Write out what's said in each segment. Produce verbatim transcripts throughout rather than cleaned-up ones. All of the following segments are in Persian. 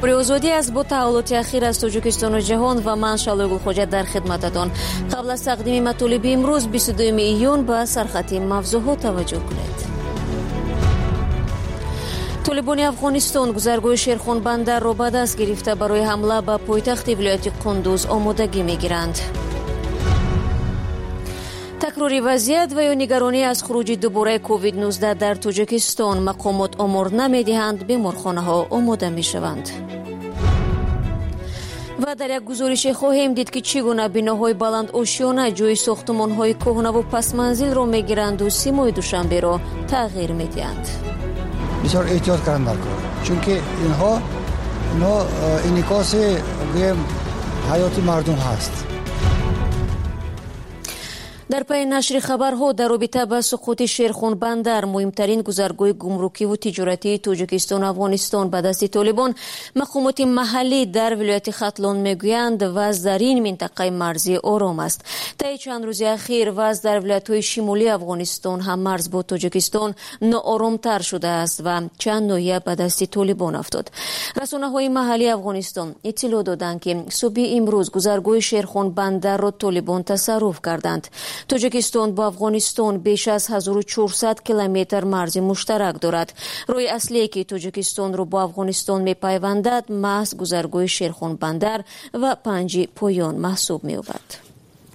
خبر آزادی است. با تحولات اخیر از تاجیکستان و جهان و من شالوی گلخوجت در خدمتتان. قبل از تقدیم مطالب امروز بیست و دوم ایون به سرخط موضوعات توجه کنید. طالبان افغانستان گذرگاه شیرخان بندر را به دست گرفته برای حمله به پایتخت ولایت قندوز آمادگی میگیرند. تکراری وضعیت و یا نگرانی از خروج دوباره کووید نوزده در تاجیکستان، مقامات آمار نمیدهند بیمارخانه ها آماده می شوند. و در یک گزارش خواهیم دید که چگونه بناهای بلند آشیانه جای ساختمان های کهنه و پس منزل را می گیرند و سیمای دوشنبه را تغییر می دهند. بسیار احتیاط کردن در کار، چون که اینها اینها انعکاس حیات مردم هست. در پی نشر خبرها در رابطه با سقوط شیرخان بندر، مهمترین گذرگاه گمرکی و تجارتی تاجیکستان و افغانستان به دست طالبان، مقامات محلی در ولایت ختلان میگویند وضع در این منطقه مرزی آرام است. طی چند روز اخیر وضع در ولایت‌های شمالی افغانستان هم مرز با تاجیکستان ناآرام‌تر شده است و چند ناحیه به دست طالبان افتاد. رسانه‌های محلی افغانستان اطلاع دادند که صبح امروز گذرگاه شیرخان بندر را طالبان تصرف کردند. تاجیکستان با افغانستان بیش از هزار و چهارصد کیلومتر مرز مشترک دارد. راه اصلی که تاجیکستان را با افغانستان می‌پیوندد محض گذرگاه شیرخان بندر و پنج پایان محسوب می‌یابد.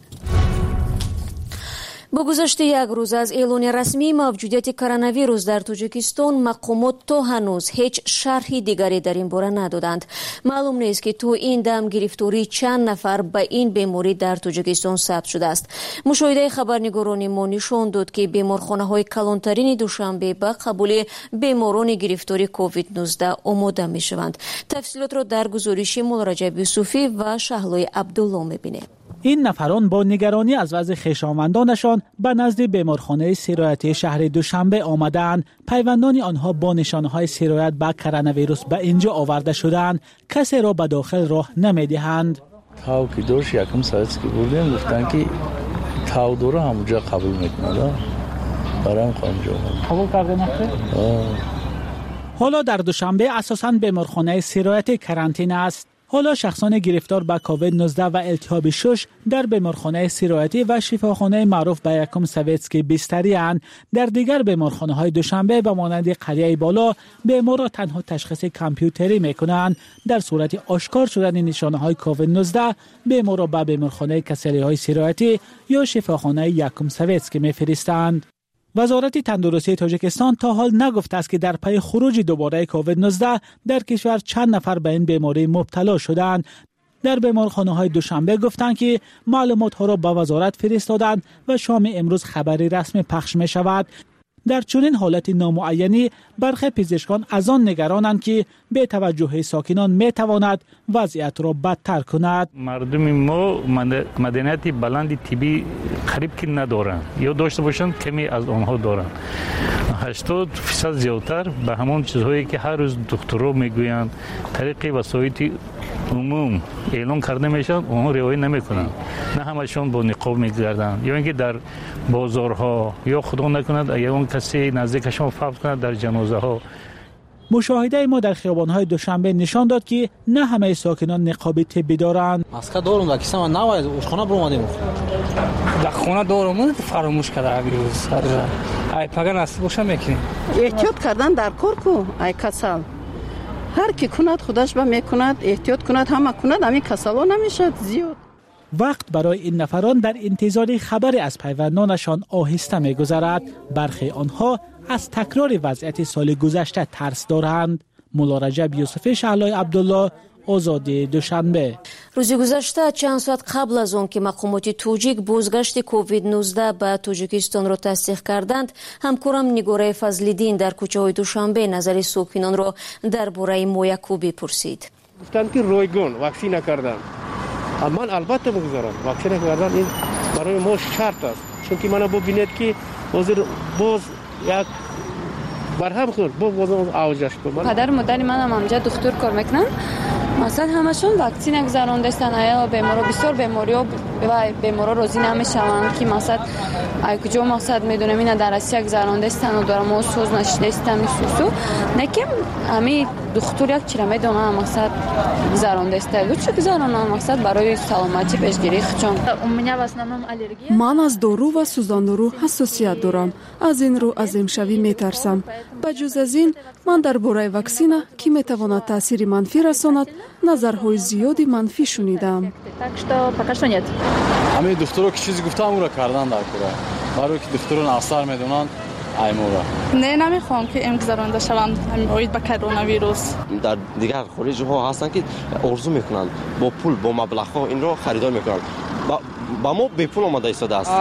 با گذشت یک روز از اعلان رسمی موجودیت کرونا ویروس در تاجیکستان، مقامات تا هنوز هیچ شرحی دیگری در این باره ندادند. معلوم نیست که تو این دم گرفتاری چند نفر به این بیماری در تاجیکستان ثبت شده است. مشاهده خبرنگاران ما نشان داد که بیمارخانه های کلانترین دوشنبه به قبول بیماران گرفتاری کووید نوزده آماده می شوند. تفصیلات را در گزارش مولا رجب یوسفی و شهلای عبدالله می بینیم. این نفران با نگرانی از وضع خویشاوندانشان به نزد بیمارخانه سرایتی شهر دوشنبه آمدند. پیوندان آنها با نشانه‌های سرایت به کرونا ویروس به اینجا آورده شدند. کسی را به داخل راه نمی‌دهند. تاو که دوش یکم ساعت که بودیم گفتن که تاو دورو همونجا قبول میکنند. برام خانجا قبول کرده نخیر؟ حالا در دوشنبه اساساً بیمارخانه سرایتی کرانتین است. حالا شخصان گرفتار به کووید نوزده و التهاب شش در بیمارخانه سرایتی و شفاخانه معروف به یکم سویتسکی بستری اند. در دیگر بیمارخانه های دوشنبه به مانند قریه بالا بیمار را تنها تشخیص کامپیوتری میکنند. در صورت آشکار شدن نشانه های کووید نوزده بیمار را به بیمارخانه کسری های سرایتی یا شفاخانه یکم سویتسکی میفرستند. وزارت تندرستی تاجیکستان تا حال نگفته است که در پی خروج دوباره کووید نوزده در کشور چند نفر به این بیماری مبتلا شدند. در بیمارخانه های دوشنبه گفتند که معلومات ها را به وزارت فرستادند و شام امروز خبری رسمی پخش می شود. در چنین حالت نامعینی برخی پزشکان از آن نگرانند که به توجه ساکنان می تواند وضعیت را بدتر کند. مردم ما مدنیت بلند طبی قریب که ندارند یا داشته باشند کمی از آنها دارند. هشتاد درصد زیادتر به همون چیزهایی که هر روز دکترها میگویند طریق وسایل عموم اعلان کرده میشن اونها رعایت نمیکنند. نه همشون با نقاب میگردند یا اینکه در بازارها یا خدا نکند اگر اون کسی نزدیکشون فوت کند در جنازه ها. مشاهده ما در خیابان‌های دوشنبه نشان داد که نه همه ساکنان نقاب طبی دارند. ماسک دارم در کیسه من نباید خونه برو اومدیم. در خونه دارم فراموش کرده امروز. ای پگان است باشه میکنیم. احتیاط کردن در کار کو ای کسل. هر کی کند خودش به میکند، احتیاط کند همه کند، همین کسلا نمیشد زیاد. وقت برای این نفران در انتظار خبری از پیوندانشان آهسته می‌گذرد. برخی آنها از تکرار وضعیت سال گذشته ترس دارند. مولا رجب یوسفی، شهلای عبدالله، آزادی دوشنبه. روز گذشته چند ساعت قبل از آن که مقامات توجیک بازگشت کووید نوزده به تاجیکستان را تصدیق کردند، همکارم نگاره فضل‌الدین در کوچه های دوشنبه نظر ساکنان را درباره مایکوبی پرسید. گفتند که رایگان واکسینه کردن. من البته بگذارم واکسینه کردن این برای ما شرط است، چون که من ببینید که باز باز یک برهم خورد باز باز اوجش بود. پدر مادر من هم همجا دکتر کار میکنن، مثلا همشون واکسینه گذراندستن. آیا بیمارا بسیار بیماری‌ها و بیمارا راضی نمیشوند که مثلا ای کجا مقصد میدونم اینا در اسیا گذرانده استن و دارم سوز نشده استن میسوسو نکم امی دکتر یک چرا میدونه مقصد گذرانده است و چه گذرانه مقصد برای سلامتی پیشگیری خچان من از دارو و سوزاندارو حساسیت دارم. از این رو از امشبی میترسم. بجز از این من درباره واکسینه که میتواند تاثیر منفی رساند نظرهای زیادی منفی شنیدم. همه دکترها که چیزی گفتم اون را کردن در کره برای که دکتران اثر میدونن ایمورا نه نمیخوام که ام گذرانده شوم اوید با کرونا ویروس. در دیگر خارج ها هستن که آرزو میکنن با پول با مبلغ ها این رو خریدار میکنن با, با ما به پول آمده ایستاده است.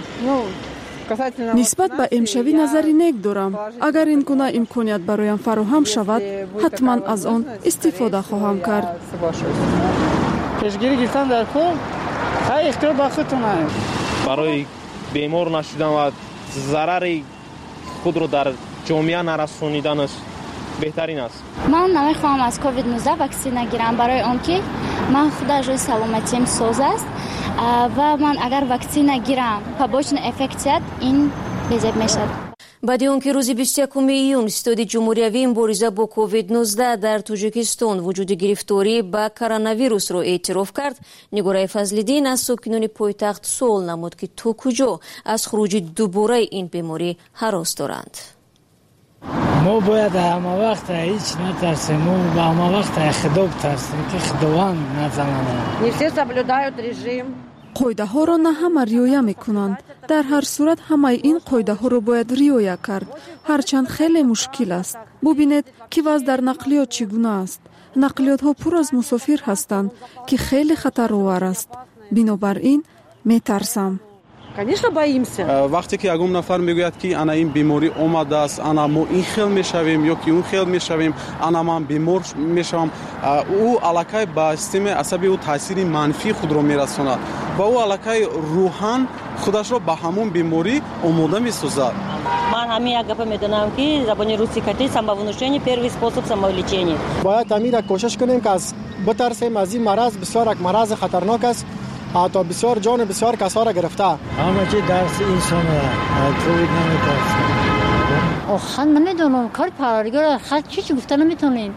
نسبت به امشبی نظری نیک دارم. اگر این گونه امکانیت برایم فراهم شود حتما از آن استفاده خواهم کرد. پیشگیری گرفتن در کار خیلی اختیار با خودتونه. برای بیمار نشدن و ضرر خود رو در جامعه نرسانیدن است بهترین است. من نمیخوام از کووید نوزده واکسن نگیرم برای آنکه من خودم روی سلامتیم سوز است و من اگر واکسن نگیرم побочный افکت این بزرگ میشد. баъди он ки рӯзи бисту якуми июн истоди ҷумҳуриявии мубориза бо ковид нуздаҳ дар тоҷикистон вуҷуди гирифторӣ ба коронавирусро эътироф кард, нигораи фазлиддин аз сокинони пойтахт суол намуд ки то куҷо аз хуруҷи дубораи ин беморӣ ҳарос доранд. мо бояд ҳамавақт ҳеҷ натарсем, мо ба ҳамавақт худо битарсем ки худованд назанад. қоидаҳоро на ҳама риоя мекунанд. дар ҳар сурат ҳамаи ин қоидаҳоро бояд риоя кард. ҳарчанд хеле мушкил аст. бубинед ки ваз дар нақлиёт чӣ гуна аст. нақлиётҳо пур аз мусофир ҳастанд ки хеле хатаровар аст. бинобар ин метарсам. Конечно, боимся. وقتی که یگم نفر میگوید که انا این بیماری اومده است، انا ما این خیل میشویم یا که اون خیل میشویم، انا من بیمار میشم، او علاقه با سیستم عصبی و تاثیر منفی خود رو میرساند. با او علاقه روحان خودش رو به همون بیماری آماده میسازد. من همین یک گپ میدونم که زبان روسی کتی самовнушение первый способ самовлечения. باید امیر کوشش کنیم که از بترسیم از این مرض. بسیار یک مرض خطرناک است. حتی بسیار جان بسیار کسا را گرفته. همه چی درس انسان کووید نمیترسه. آخر نمیدونم کار پروردگار خود چی چی گفته نمیتونیم.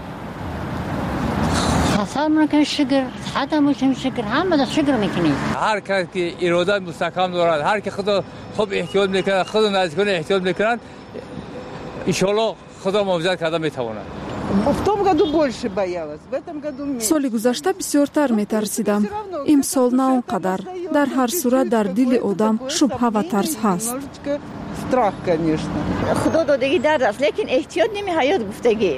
خسار میکنیم شکر، حتی میشیم شکر، همه دست شکر میکنیم. هر کس که اراده مستحکم دارد، هر که خدا خوب احتیاط میکنه، خدا نزدیکان احتیاط میکنند، ان شاء الله خدا معجزه کرده میتواند. соли гузашта бисёртар метарсидам. имсол на он қадар. дар ҳар сурат дар дили одам шубҳа ва тарс ҳаст. страх, конечно. худо додагӣ дард аст, лекин эҳтиёт ними ҳаёт гуфтагӣ.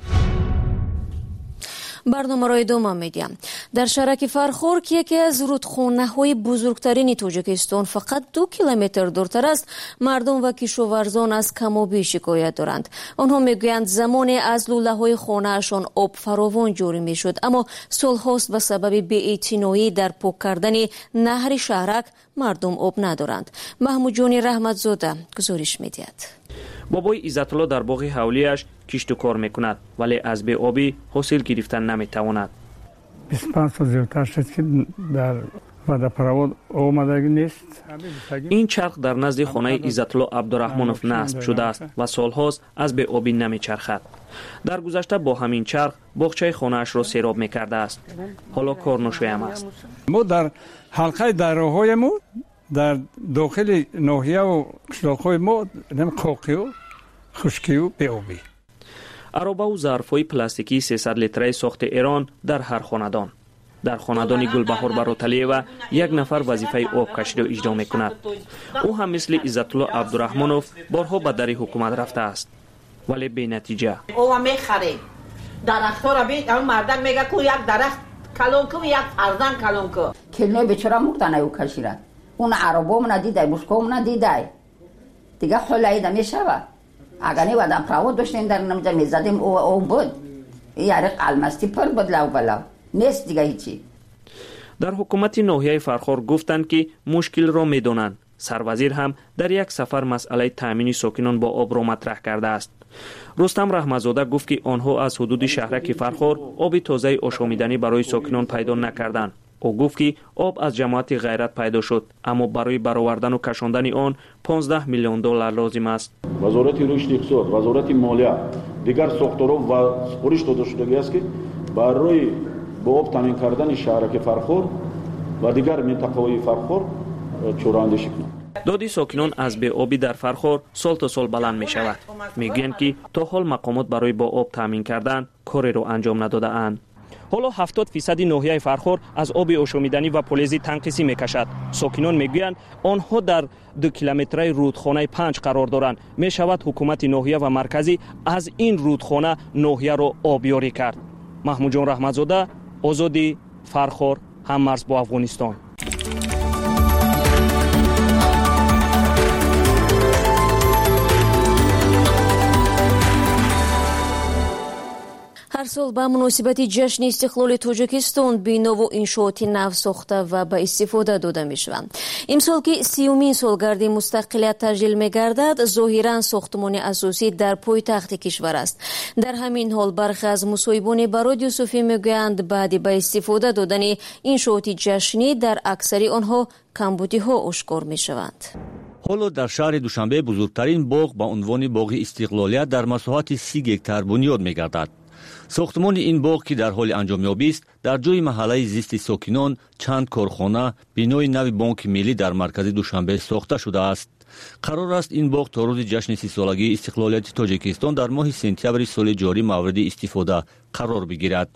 барномаро идома медиҳам. дар шаҳраки фархор ки яке аз рудхонаҳои бузургтарини тоҷикистон фақат ду километр дуртар аст, мардум ва кишоварзон аз камобӣ шикоят доранд. онҳо мегӯянд замоне аз лӯлаҳои хонаашон об фаровон ҷорӣ мешуд, аммо солҳост ба сабаби беэътиноӣ дар пок кардани наҳри шаҳрак мардум об надоранд. маҳмудҷони раҳматзода гузориш медиҳад. бобои иззатулло дар боғи ҳавлияш кишту кор мекунад, вале аз беобӣ ҳосил гирифтан наметавонад. بیست و پنج سال زیادتر شد که در водопровод آمدگی نیست. این چرخ در نزد خانه ایزتالله عبدالرحمنوف نصب شده است و سالهاست از به‌آبی نمیچرخد. در گذشته با همین چرخ باغچه خانه‌اش را سیراب میکرده است. حالا کار نشویم است. ما در حلقه دریاهای ما در داخل ناحیه و قشلاق‌های ما نم قاقی و خشکی و به‌آبی. عرابه و ظرف‌های پلاستیکی سیصد لیتره ساخت ایران در هر خاندان. در خاندان گلبهار براتلیوا یک نفر وظیفه آب کشی را اجرا میکند. او هم مثل عزتالله عبدالرحمنوف بارها به در حکومت رفته است، ولی بی نتیجه. او میخره درخت‌ها را بید، اون مردم میگه کو یک درخت کلون کو یک فرزند کلون کو. کلنه بیچاره مردن او کشیره. اون عربا من دیده، بوشکا من دیده. دیگه خلایی ده میشوه. اگر نه ودم پراود داشتیم در نمجا میزدیم او او بود. یاری قلمستی پر بود لو بلاو. نیست دیگه هیچی. در حکومت ناحیه فرخار گفتند که مشکل را میدونند. سروزیر هم در یک سفر مسئله تامین ساکنان با آب را مطرح کرده است. رستم رحمتزاده گفت که آنها از حدود شهرک فرخار آب تازه آشامیدنی برای ساکنان پیدا نکردند. او گفت که آب از جماعت غیرت پیدا شد، اما برای برآوردن و کشاندن آن پانزده میلیون دلار لازم است. وزارت رشد اقتصاد، وزارت مالیه دیگر ساختارها و سپارش داده شده است که برای با آب تامین کردن شهرک فرخور و دیگر منطقه‌های فرخور چوراندیشی کنند. دادی ساکنان از بی آبی در فرخور سال تا سال بلند می شود. می گویند که تا حال مقامات برای با آب تامین کردن کاری رو انجام نداده اند. حالا هفتاد فیصد ناحیه فرخور از آب آشامیدنی و پلیزی تنقیصی می کشد. ساکنان می گویند آنها در دو کیلومتری رودخانه پنج قرار دارند. می شود حکومت ناحیه و مرکزی از این رودخانه ناحیه را آبیاری کرد. محمود جان رحمتزاده، آزادی، فرخور، هم مرز با افغانستان. هر سال به مناسبت جشن استقلال تاجیکستان بنا و انشاءات نو ساخته و به استفاده داده می شوند. امسال که سیومین سالگرد مستقلیت تسجیل می گردد، ظاهرا ساختمان اساسی در پایتخت کشور است. در همین حال برخی از مصاحبان به رادیو صوفی می گویند بعد به استفاده دادن انشاءات جشنی در اکثر آنها کمبودی ها آشکار می شوند. حالا در شهر دوشنبه بزرگترین باغ با عنوان باغ استقلالیت در مساحت سی گکتار بنیاد می گردد. ساختمان این باغ که در حال انجامیابی است، در جای محله زیست ساکنان چند کارخانه، بینای نو بانک ملی در مرکز دوشنبه ساخته شده است. قرار است این باغ تا روز جشن سی سالگی استقلالیت تاجیکستان در ماه سپتامبر سال جاری مورد استفاده قرار بگیرد.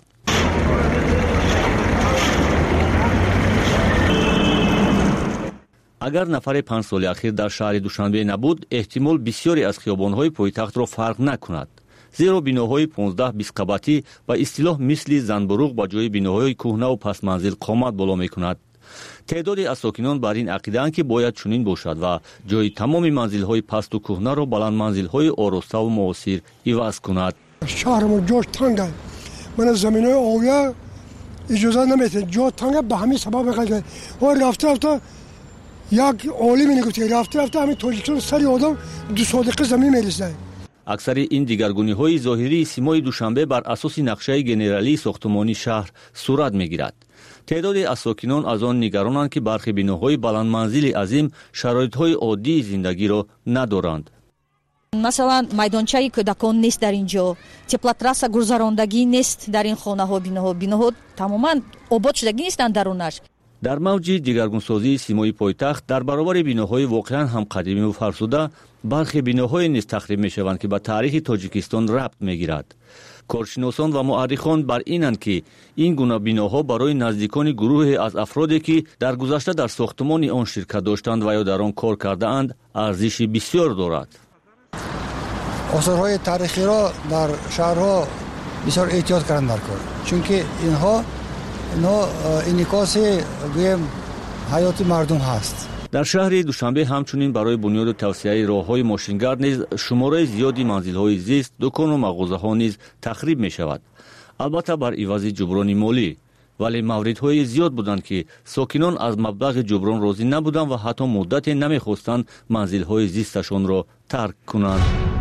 اگر نفر پنج سال اخیر در شهر دوشنبه نبود، احتمال بسیاری از خیابان‌های پایتخت را فرق نکند. زیرا بیناهای پانزده بیست قبتی به اصطلاح مثل زنبروغ با جای بیناهای کهنه و پس منزل قامت بالا می کند. تعدادی از ساکنان بر این عقیده‌اند که باید چنین باشد و جای تمام منزل‌های پست و کهنه را بلند منزل‌های آراسته و معاصر عوض کند. شهرمون جاش تنگه. من زمین‌های آویه اجازه نمیده. جا تنگه به همین سبب قضیه. و رفته رفته یک عالمی نگفته رفته رفته همین تاجیکستان سری آدم دو صادقه زمین میرسه. اکثر این دیگرگونی‌های ظاهری سیمای دوشنبه بر اساس نقشه گنرالی ساختمانی شهر صورت می‌گیرد. تعدادی از ساکنان از آن نگرانند که برخی بیناهای بلند منزل عظیم شرایط‌های عادی زندگی را ندارند. مثلا майдончаи кӯдакон нест дар ин ҷо, теплотрасса гузарондагӣ нест дар ин хонаҳо, биноҳо биноҳо тамоман обод шудагӣ нестанд дарунаш. در موج دیگرگونسازی سیمای پایتخت در برابر بیناهای واقعا هم قدیمی و فرسوده، برخی بیناهای نیز تخریب میشوند که به تاریخ تاجیکستان ربط میگیرد. کارشناسان و مورخان بر اینند که این گونه بیناها برای نزدیکان گروه از افرادی که در گذشته در ساختمان آن شرکت داشتند و یا در آن کار کرده اند ارزش بسیار دارد. آثارهای تاریخی را در شهرها بسیار احتیاط کردن در کار، چون که اینها اینها انعکاس گویم حیات مردم هست. در شهر دوشنبه همچنین برای بنیاد و توسعه راه‌های ماشینگرد نیز شماره زیادی منزل‌های زیست، دکان و مغازه‌ها نیز تخریب می‌شود. البته بر عوض جبران مالی، ولی موردهای زیاد بودند که ساکنان از مبلغ جبران راضی نبودند و حتی مدت نمی‌خواستند منزل‌های زیستشان را ترک کنند.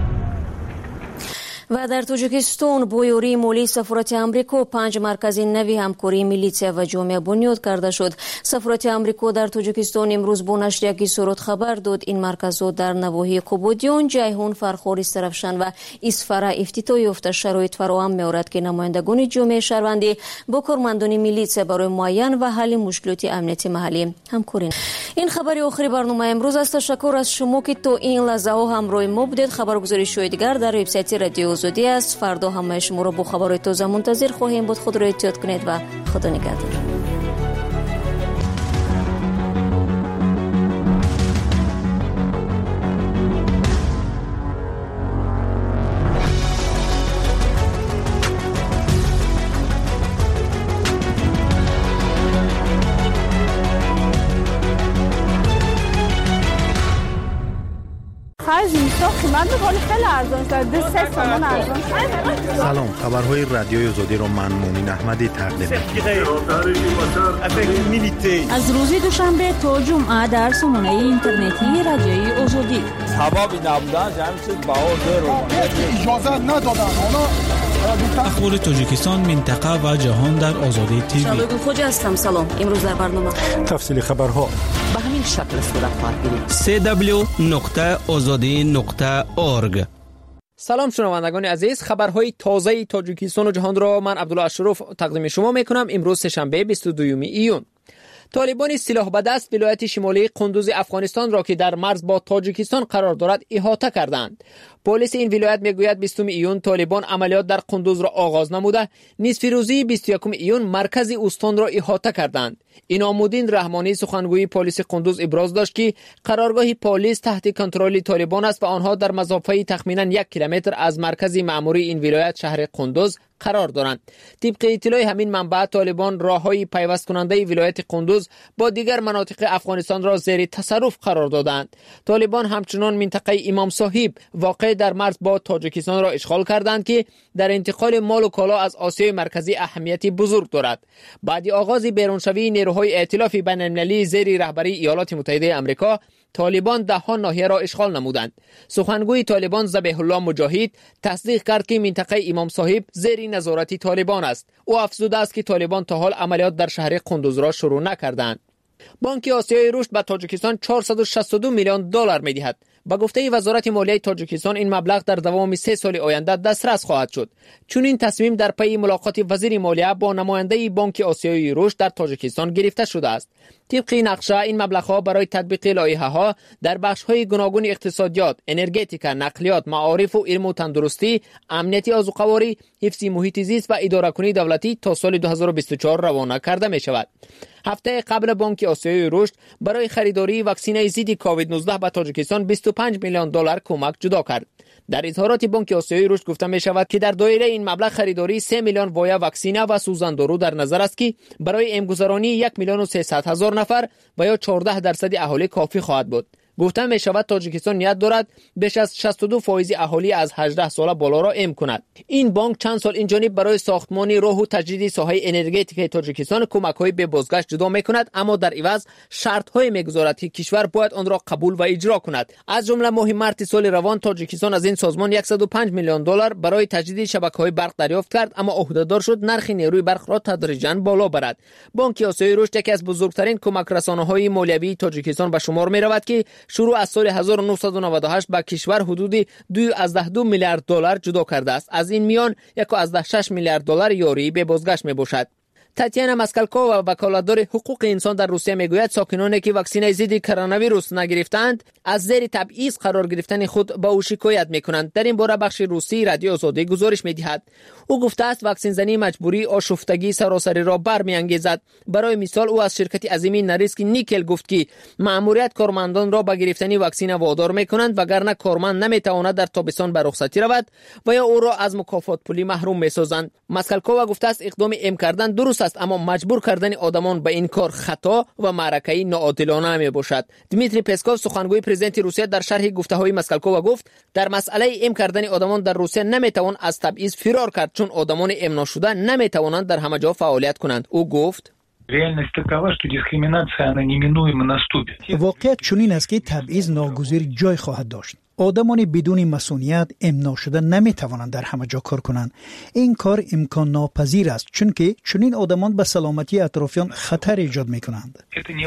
و در تاجیکستان با یاری مالی سفارت آمریکا پنج مرکز نوی همکاری میلیتیا و جامعه بنیاد کرده شد. سفارت آمریکا در تاجیکستان امروز با نشر یک سرود خبر داد این مرکزها در نواحی قبادیان، جیهون، فرخار، استرافشن و اسفره افتتاح یافته شرایط فراهم می‌آورد که نمایندگان جامعه شهروندی با کارمندان میلیتیا برای معاین و حل مشکلات امنیتی محلی همکاری. این خبر آخری برنامه امروز است. تشکر از شما که تا این لحظه ها همراه ما بودید. خبرگزاری شوی دیگر در وبسایت رادیو آزادی است. فردا همه شما را با خبرهای تازه منتظر خواهیم بود. خود را احتیاط کنید و خدا نگهدار. سلام، خبرهای رادیوی آزادی را من مومن احمدی تقدیم می‌کنم. از روز دوشنبه تا جمعه در سامانه اینترنتی رادیوی آزادی. سبب نبودن جمعیت باور رو اجازه ندادن. اخبار تاجیکستان، منطقه و جهان در آزادی تیوی. شادو خوجا هستم. سلام. امروز در برنامه تفصیل خبرها به همین شکل صورت خواهد گرفت. سه دبلیو نقطه آزادی نقطه اورگ. سلام شنوندگان عزیز، خبرهای تازه تاجیکستان و جهان را من عبدالله اشرف تقدیم شما میکنم. امروز سه‌شنبه بیست و دوم ایون. طالبان سلاح به دست ولایت شمالی قندوز افغانستان را که در مرز با تاجیکستان قرار دارد احاطه کردند. پلیس این ولایت میگوید بیستم ایون طالبان عملیات در قندوز را آغاز نموده، نصف روزی بیست و یکم ایون مرکز استان را احاطه کردند. اینامودین رحمانی سخنگوی پلیس قندوز ابراز داشت که قرارگاه پلیس تحت کنترل طالبان است و آنها در مسافه تخمینا یک کیلومتر از مرکز مأموری این ولایت شهر قندوز قرار دارند. طبق اطلاع همین منبع، طالبان راههای پیوست کننده ولایت قندوز با دیگر مناطق افغانستان را زیر تصرف قرار دادند. طالبان همچنان منطقه امام صاحب واقع در مرز با تاجیکستان را اشغال کردند که در انتقال مال و کالا از آسیای مرکزی اهمیتی بزرگ دارد. بعد آغاز بیرونشوی نیروهای ائتلاف بین‌المللی زیر رهبری ایالات متحده آمریکا، طالبان ده ها ناحیه را اشغال نمودند. سخنگوی طالبان ذبیح الله مجاهد تصدیق کرد که منطقه امام صاحب زیر نظارت طالبان است. او افزوده است که طالبان تا حال عملیات در شهر قندوز را شروع نکردند. بانک آسیای رشد به تاجیکستان چهارصد و شصت و دو میلیون دلار می‌دهد. با گفته وزارت مالیه تاجیکستان این مبلغ در دوام سه سال آینده دسترس خواهد شد. چون این تصمیم در پی ملاقات وزیر مالیه با نماینده بانک آسیای رشد در تاجیکستان گرفته شده است. طبق نقشه این مبلغ‌ها برای تطبیق لایحه‌ها در بخش‌های گوناگون اقتصادیات، انرژتیک، نقلیات، معارف و علم و تندرستی، امنیت آذوقه‌واری، حفظ محیط زیست و اداره‌کنی دولتی تا سال دو هزار و بیست و چهار روانه کرده می‌شود. هفته قبل بانک آسیای رشد برای خریداری واکسن ضد کووید نوزده به تاجیکستان بیست و پنج میلیون دلار کمک جدا کرد. در اظهارات بانک آسیای رشد گفته می شود که در دایره این مبلغ خریداری سه میلیون وایه واکسن و سوزندارو در نظر است که برای امگذرانی یک میلیون و سیصد هزار نفر و یا چهارده درصد اهالی کافی خواهد بود. گفته می شود تاجیکستان نیت دارد بیش از شصت و دو درصد اهالی از هجده ساله بالا را ام کند. این بانک چند سال این جانب برای ساختمانی راه و تجدید ساحه انرژتیک تاجیکستان کمک‌های به بازگشت جدا می‌کند، اما در عوض شرط‌های می‌گذارد که کشور باید آن را قبول و اجرا کند. از جمله ماه مارس سال روان تاجیکستان از این سازمان صد و پنج میلیون دلار برای تجدید شبکه‌های برق دریافت کرد، اما عهده‌دار شد نرخ نیروی برق را تدریجاً بالا برد. بانک آسیای رشد یکی از بزرگترین کمک رسانه‌های مالیوی تاجیکستان به شمار می‌رود که شروع از سال هزار و نهصد و نود و هشت به کشور حدود دو ازده دو میلیارد دلار جدا کرده است. از این میان یک ازده شش میلیارد دلار یاری به بازگشت میباشد. تاتیانا ماسکالکووا وکالتدار حقوق انسان در روسیه میگوید ساکنانی که واکسن ضد کرونا ویروس نگرفتند از زیر تبعیض قرار گرفتن خود با او شکایت میکنند. در این باره بخش روسی رادیو آزادی گزارش میدهد. او گفته است واکسن زنی مجبوری آشفتگی سراسری را برمیانگیزد. برای مثال او از شرکت عظیمی نریسک نیکل گفت که مأموریت کارمندان را به گرفتن واکسن وادار میکنند وگرنه کارمند نمیتواند در تابستان به رخصتی رود و یا او را از مکافات پولی محروم میسازند. ماسکالکووا گفته است اقدام ام کردن درست است، اما مجبور کردن آدمان به این کار خطا و معرکه‌ای ناعادلانه می باشد. دمیتری پسکوف سخنگوی پرزیدنت روسیه در شرح گفته‌های ماسکالکووا گفت در مسئله ام کردن آدمان در روسیه نمیتوان از تبعیض فرار کرد، چون آدمان ام ناشده نمیتوانند در همه جا فعالیت کنند. او گفت واقعیت چنین است که تبعیض ناگزیر جای خواهد داشت. آدمان بدون مسئولیت امنا شده نمی توانند در همه جا کار کنند. این کار امکان ناپذیر است، چون که چنین آدمان به سلامتی اطرافیان خطر ایجاد می کنند.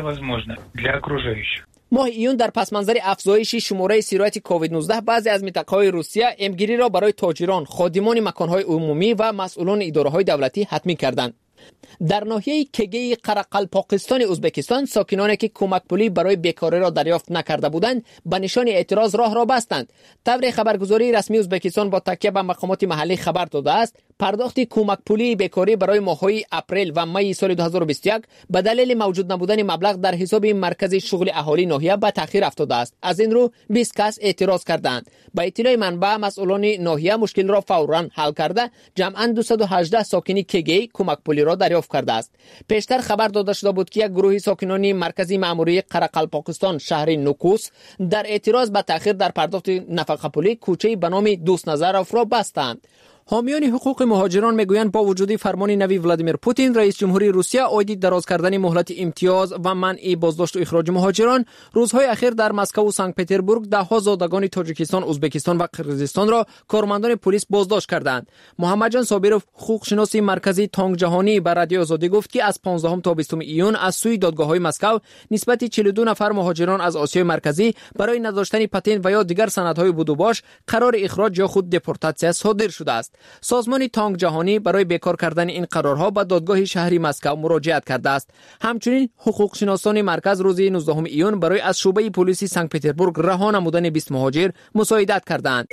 ماه ایون در پس منظر افزایش شماره سرایت کووید نوزده بعضی از مناطق‌های روسیه امگیری را برای تاجران، خادمان مکان‌های عمومی و مسئولان اداره‌های دولتی حتمی کردند. در ناحیه کگی قرقلپاقستان ازبکستان ساکنانی که کمک پولی برای بیکاری را دریافت نکرده بودند به نشان اعتراض راه را بستند. طبق خبرگزاری رسمی ازبکستان با تکیه به مقامات محلی خبر داده است پرداخت کمک پولی بیکاری برای ماه‌های اپریل و می سال دو هزار و بیست و یک به دلیل موجود نبودن مبلغ در حساب مرکز شغل اهالی ناحیه به تأخیر افتاده است. از این رو بیست کس اعتراض کردند. با اطلاع منبع مسئولان ناحیه مشکل را فوراً حل کرده جمعاً دویست و هجده ساکنی کگی کمک پولی را دریافت کرده است. پیشتر خبر داده شده بود که یک گروه ساکنان مرکزی مأموری قرقلپاقستان شهر نوکوس در اعتراض به تأخیر در پرداخت نفقه پولی کوچه‌ای به نام دوست نظر را بستند. حامیان حقوق مهاجران میگویند با وجود فرمان نوی ولادیمیر پوتین رئیس جمهوری روسیه عاید دراز کردن مهلت امتیاز و منع بازداشت و اخراج مهاجران، روزهای اخیر در مسکو و سنت پترزبورگ ده ها زادگان تاجیکستان، ازبکستان و قرقیزستان را کارمندان پلیس بازداشت کردند. محمد جان صابرов، حقوق شناس مرکزی تانگ جهانی، به رادیو آزادی گفت که از پانزدهم تا بیستم ایون از سوی دادگاه‌های مسکو نسبت چهل و دو نفر مهاجران از آسیای مرکزی برای نداشتن پتنت و یا دیگر سندهای بود و باش قرار اخراج یا خود دپورتاسیون صادر شده است. سازمان تانگ جهانی برای بیکار کردن این قرارها به دادگاه شهری مسکو مراجعت کرده است. همچنین حقوق شناسان مرکز روز نوزدهم ایون برای از شعبه پلیس سنت پترزبورگ رها نمودن بیست مهاجر مساعدت کردند.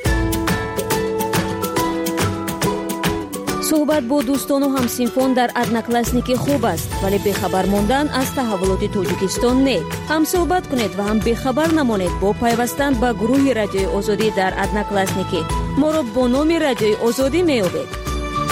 صحبت با دوستان و همسینفون در ادناکلاسنیکی خوب است، ولی بخبر ماندن از تحولات تاجیکستان نه. هم صحبت کنید و هم بخبر نمانید با پیوستن به گروه رادیوی آزادی در ادناکلاسنیکی. ما را با نام رادیوی آزادی می‌یابید.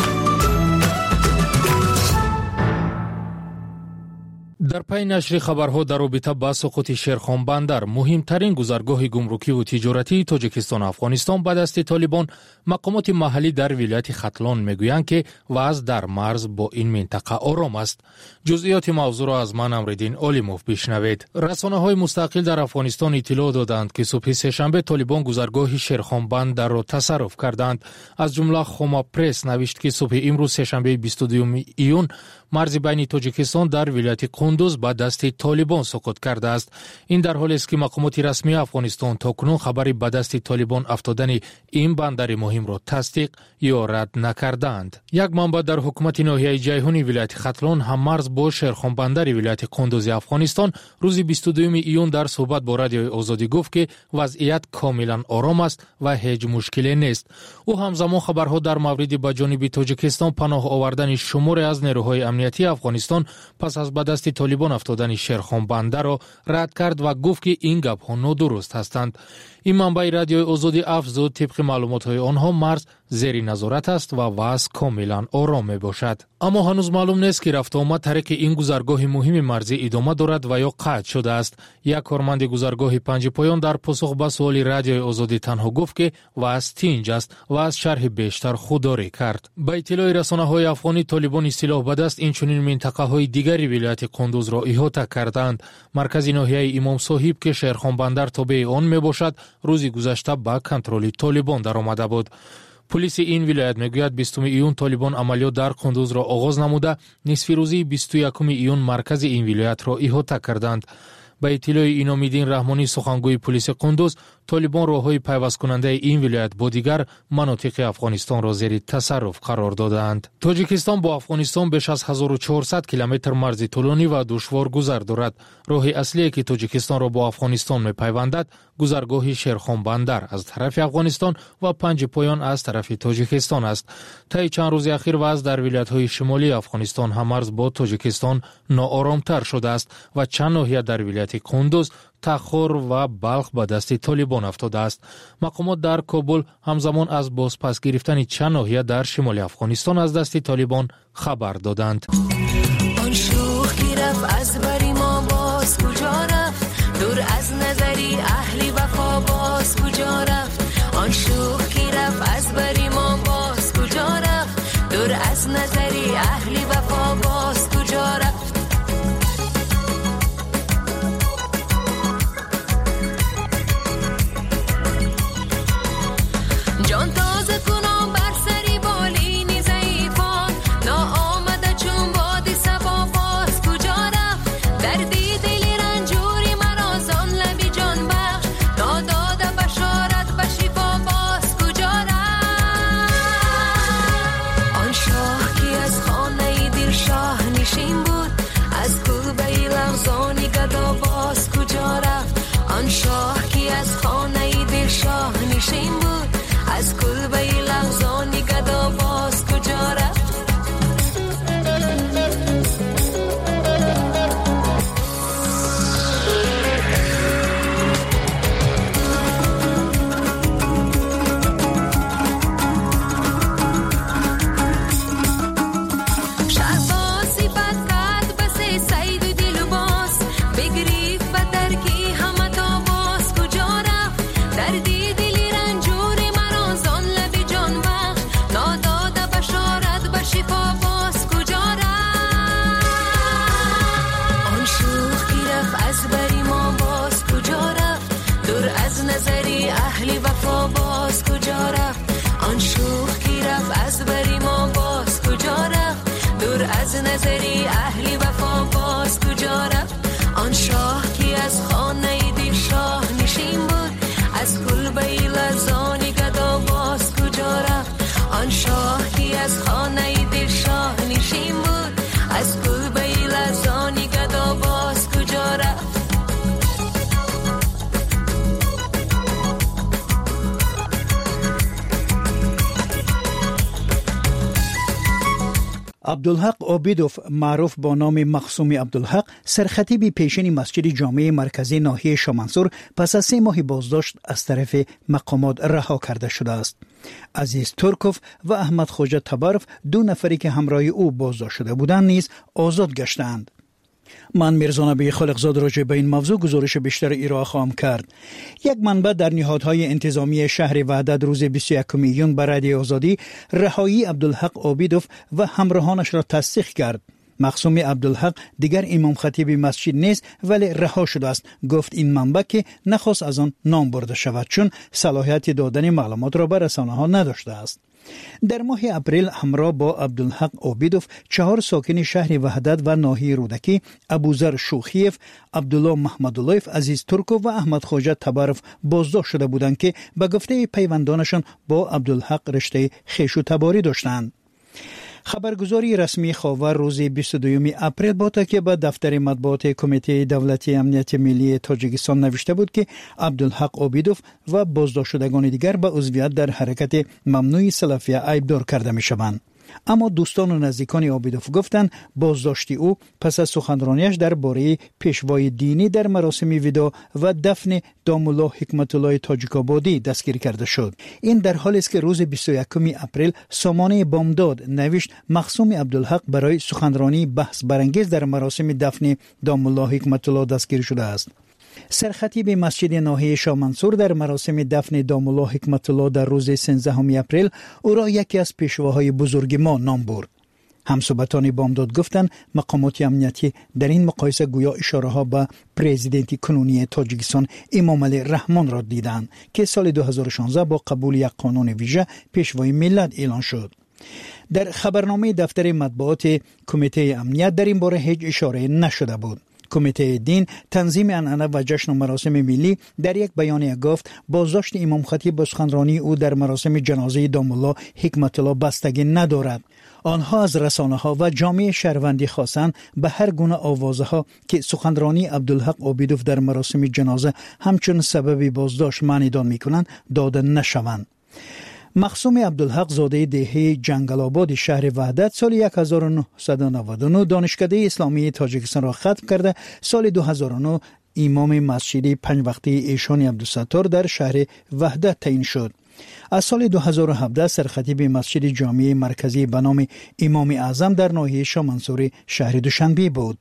در پی نشر خبرها در رابطه با سقوط شیرخان بندر، مهمترین گذرگاه گمرکی و تجارتی تاجیکستان و افغانستان به دست طالبان، مقامات محلی در ولایت ختلان میگویند که وضع در مرز با این منطقه آرام است. جزئیات موضوع را از من امرالدین علیموف بشنوید. رسانه‌های مستقل در افغانستان اطلاع دادند که صبح سه‌شنبه طالبان گذرگاه شیرخان بندر را تصرف کردند. از جمله خوما پرس نوشت که صبح امروز سه‌شنبه بیست و دوم ایون مرز بین تاجیکستان در ولایت قندوز به دست طالبان سقوط کرده است. این در حالی است که مقامات رسمی افغانستان تاکنون خبری به دست طالبان افتادن این بندر مهم را تصدیق یا رد نکردند. یک منبع در حکومت ناحیه جیهونی ولایت ختلان هم مرز با شیرخان بندر ولایت قندوز افغانستان روز بیست و دوم ایون در صحبت با رادیو آزادی گفت که وضعیت کاملا آرام است و هیچ مشکلی نیست. او همزمان خبرها در مورد به جانب تاجیکستان پناه آوردن شمار از نیروهای امنیتی افغانستان پس از به دست طالبان افتادن شیرخان بندر را رد کرد و گفت که این گپ‌ها نادرست هستند. این منبع رادیو آزادی افزود طبق معلومات‌های آنها مرز زیر نظارت است و وضع کاملا آرام میباشد. اما هنوز معلوم نیست که رفت آمد طریق این گذرگاه مهم مرزی ادامه دارد و یا قطع شده است. یک کارمند گذرگاه پنج پایان در پاسخ به سوال رادیو آزادی تنها گفت که وضع تنج است و از شرح بیشتر خودداری کرد. به اطلاع رسانه‌های افغانی، طالبان سلاح به دست این چنین منطقه‌های دیگری ولایت قندوز را احاطه کردند. مرکز ناحیه امام صاحب که شیرخان بندر تابع آن میباشد روز گذشته به کنترل طالبان درآمده بود. پلیس این ولایت میگوید بیستم ایون طالبان عملیات در قندوز را آغاز نموده، نصف روزی بیست و یکم ایون مرکز این ولایت را احاطه کردند. به اطلاع اینامیدین رحمانی سخنگوی پلیس قندوز، طالبان راههای پیوست کننده این ولایت با دیگر مناطق افغانستان را زیر تصرف قرار دادند. تاجیکستان با افغانستان بیش از هزار و چهارصد کیلومتر مرز طولانی و دشوار گذر دارد. راه اصلی که تاجیکستان را با افغانستان می‌پیوندد گذرگاه شیرخان بندر از طرف افغانستان و پنج پایان از طرف تاجیکستان است. طی چند روز اخیر وضع در ولایت‌های شمالی افغانستان هم مرز با تاجیکستان ناآرام‌تر شده است و چند ناحیه در ولایت قندوز، تخار و بلخ به دست طالبان افتاده است. مقامات در کابل همزمان از بازپس گرفتن چند ناحیه در شمال افغانستان از دست طالبان خبر دادند. آن شوخ کی رفت از بری ما باز کجا رفت، دور از نظری اهلی وفا باز کجا رفت. آن شوخ کی رفت از بری ما باز کجا رفت، دور از نظری اهلی وفا باز کجا رفت. جان تازه کنم بر سری بالینی ضعیفان، ناآمده چون بادی سبا باز کجا رفت. دردی دلی رنجوری مرا زان لبی جان بخش، داداده بشارت به شفا باز کجا رفت. آن شاه کی از خانه دل شاه نشین بود، از کوبه لغزانی گدا باز کجا رفت. آن شاه کی از خانه دل شاه نشین بود، از کلبه لغزانی گدا باز کجا رفت. شهبازی فقط بسه سید و دل باز، بگریف به ترکی همه تا باز کجا رفت. دردی دلی رنجو عبدالحق عابدوف معروف با نام مخصومی عبدالحق سرخطیب پیشین مسجد جامع مرکزی ناحیه شامنصور پس از سه ماه بازداشت از طرف مقامات رها کرده شده است. عزیز ترکوف و احمد خوجه تبارف دو نفری که همراه او بازداشت شده بودند نیز آزاد گشتند. من میرزا نبی خالقزاد راجع به این موضوع گزارش بیشتر ارائه خواهم کرد. یک منبع در نهادهای انتظامی شهر وحدت روز بیست و یکم ایون به رادیو آزادی رهایی عبدالحق عابدوف و همراهانش را تصدیق کرد. مخصوم عبدالحق دیگر امام خطیب مسجد نیست ولی رها شده است. گفت این منبع که نخواست از آن نام برده شود چون صلاحیت دادن معلومات را به رسانه‌ها نداشته است. در ماه اپریل همراه با عبدالحق عابدوف چهار ساکن شهر وحدت و ناحیه رودکی ابوذر شوخیف، عبدالله محمداللهیف، عزیز ترکوف و احمد خوجه تبارف بازداشت شده بودند که به گفته پیوندانشان با عبدالحق رشته خویش و تباری داشتند. خبرگزاری رسمی خاور روز بیست و دوم اپریل با تکیه به دفتر مطبوعات کمیته دولتی امنیت ملی تاجیکستان نوشته بود که عبدالحق عابدوف و بازداشت شدگان دیگر به عضویت در حرکت ممنوع سلفیه عیبدار کرده می شوند. اما دوستان و نزدیکان عابدوف گفتند بازداشت او پس از سخنرانیش درباره پیشوای دینی در مراسم ودا و دفن دامالله حکمت الله تاجیک‌آبادی دستگیر کرده شد. این در حالی است که روز بیست و یکم اپریل سامانه بامداد نوشت مخصوم عبدالحق برای سخنرانی بحث برانگیز در مراسم دفن دامالله حکمت الله دستگیر شده است. سرخطیب مسجد ناحیه شامنصور در مراسم دفن دامالله حکمت الله در روز سیزدهم اپریل او را یکی از پیشواهای بزرگ ما نام برد. همصحبتان بامداد گفتند مقامات امنیتی در این مقایسه گویا اشاره ها به پرزیدنت کنونی تاجیکستان امام علی رحمان را دیدند که سال دو هزار و شانزده با قبول یک قانون ویژه پیشوای ملت اعلان شد. در خبرنامه دفتر مطبوعات کمیته امنیت در این باره هیچ اشاره نشده بود. کمیته دین، تنظیم عنعنه و جشن و مراسم ملی در یک بیانیه گفت بازداشت امام خطیب با سخنرانی او در مراسم جنازه دامالله حکمت الله بستگی ندارد. آنها از رسانه‌ها و جامعه شهروندی خواستند به هر گونه آوازها که سخنرانی عبدالحق عابدوف در مراسم جنازه همچون سبب بازداشت معنی دان می‌کنند داده نشوند. مخصوم عبدالحق زاده دهه جنگل آباد شهر وحدت سال هزار و نهصد و نود و نه دانشکده اسلامی تاجیکستان را ختم کرده. سال دو هزار و نه امام مسجد پنج وقته ایشان عبدالستار در شهر وحدت تعیین شد. از سال دو هزار و هفده سرخطیب مسجد جامع مرکزی به نام امام اعظم در ناحیه شامنصور شهر دوشنبه بود.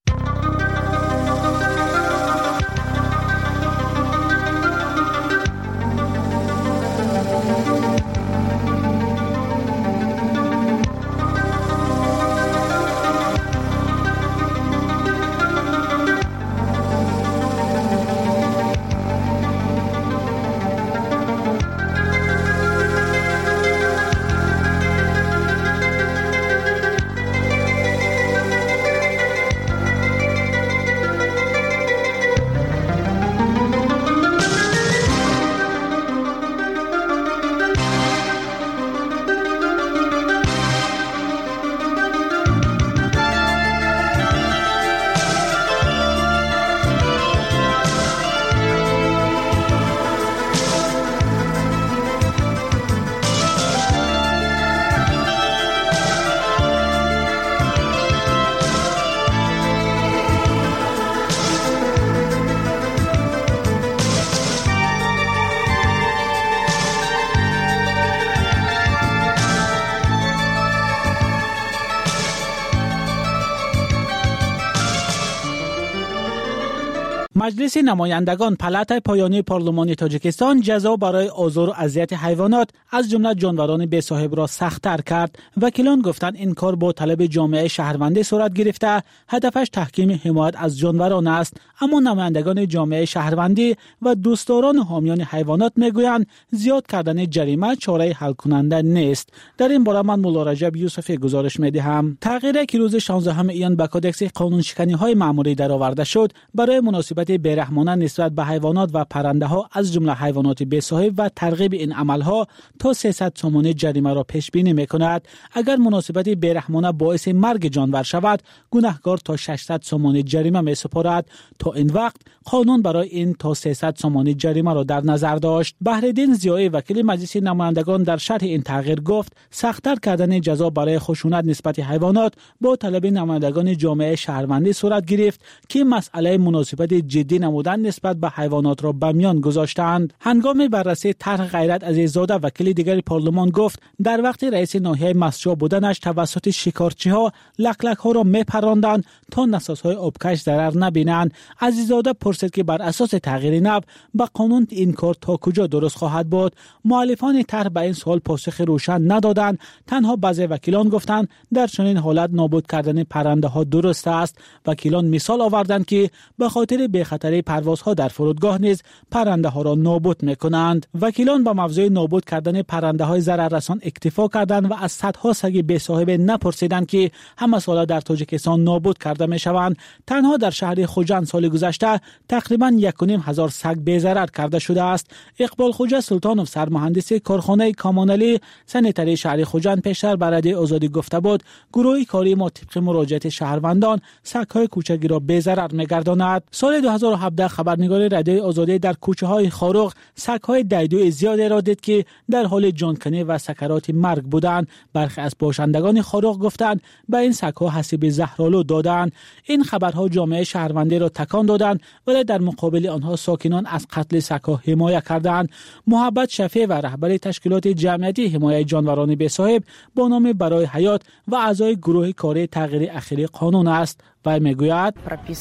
مجلس نمایندگان پلات پایانی پارلمان تاجیکستان جزا برای آزار و اذیت حیوانات از جمله جانوران بی صاحب را سخت‌تر کرد. وکیلان گفتند این کار با طلب جامعه شهروندی صورت گرفته، هدفش تحکیم حمایت از جانوران است. اما نمایندگان جامعه شهروندی و دوستداران و حامیان حیوانات میگویند زیاد کردن جریمه چاره حل کننده نیست. در این باره من مولا رجب یوسفی گزارش میدهم. تغییری که روز شانزدهم ایان به کدکس قانون شکنی های مأموری درآورده شد برای مناسبت بیرحمانه نسبت به حیوانات و پرنده ها از جمله حیوانات بی‌صاحب و ترغیب این عملها تا سیصد تومان جریمه را پیش بینی می‌کند. اگر مناسبت بیرحمانه باعث مرگ جانور شود، گناهکار تا ششصد تومان جریمه می‌سپارد. تا این وقت قانون برای این تا سیصد تومان جریمه را در نظر داشت. بهرالدین ضیایی وکیل مجلس نمایندگان در شرح این تغییر گفت سخت‌تر کردن جزا برای خشونت نسبت حیوانات با طلب نمایندگان جامعه شهروندی صورت گرفت که مسئله مناسبت جدی نمودن نسبت به حیوانات را به میان گذاشتند. هنگام بررسی طرح غیرت عزیززاده وکیل دیگر پارلمان گفت در وقت رئیس ناحیه مسجا بودنش توسط شکارچی‌ها لکلک‌ها را میپراندند تا نسازهای آبکش ضرر نبینند. عزیززاده پرسید که بر اساس تغییر نو به قانون این کار تا کجا درست خواهد بود. مؤلفان طرح به این سوال پاسخ روشن ندادند. تنها بعضی وکیلان گفتند در چنین حالت نابود کردن پرنده ها درست است. وکیلان مثال آوردند که به خاطر بی‌خطری پروازها در فرودگاه نیز پرنده ها را نابود میکنند. وکیلان به موضوع نابود کردن پرنده های ضرر رسان اکتفا کردند و از صدها سگ بی‌صاحب نپرسیدند که همه ساله در تاجیکستان نابود کرده میشوند. تنها در شهر خوجند سال گذشته تقریبا یک و نیم هزار سگ بی‌ضرر کرده شده است. اقبال خوجه سلطانوف سرمهندس کارخانه کامانلی سنیتری شهر خوجند پیشتر بر رادیو آزادی گفته بود گروه کاری ما طبق مراجعه شهروندان سگ‌های کوچگی را بی‌ضرر می‌گرداند. سال دو هزار و هفده خبرنگار رادیو آزادی در کوچه‌های خاروق سگ‌های دیدوی زیادی را دید که در حال جانکنی و سکرات مرگ بودند. برخی از باشندگان خاروق گفتند به این سگ‌ها حسیب زهرآلود دادند. این خبرها جامعه شهروندی را تکان دادند ولی در مقابل آنها ساکنان از قتل سگ‌ها حمایت کردند. محبت شفیع و رهبر تشکیلات جمعیتی حمایت جانوران بی‌صاحب با نام برای حیات و اعضای گروه کاری تغییر اخیری قانون است و میگوید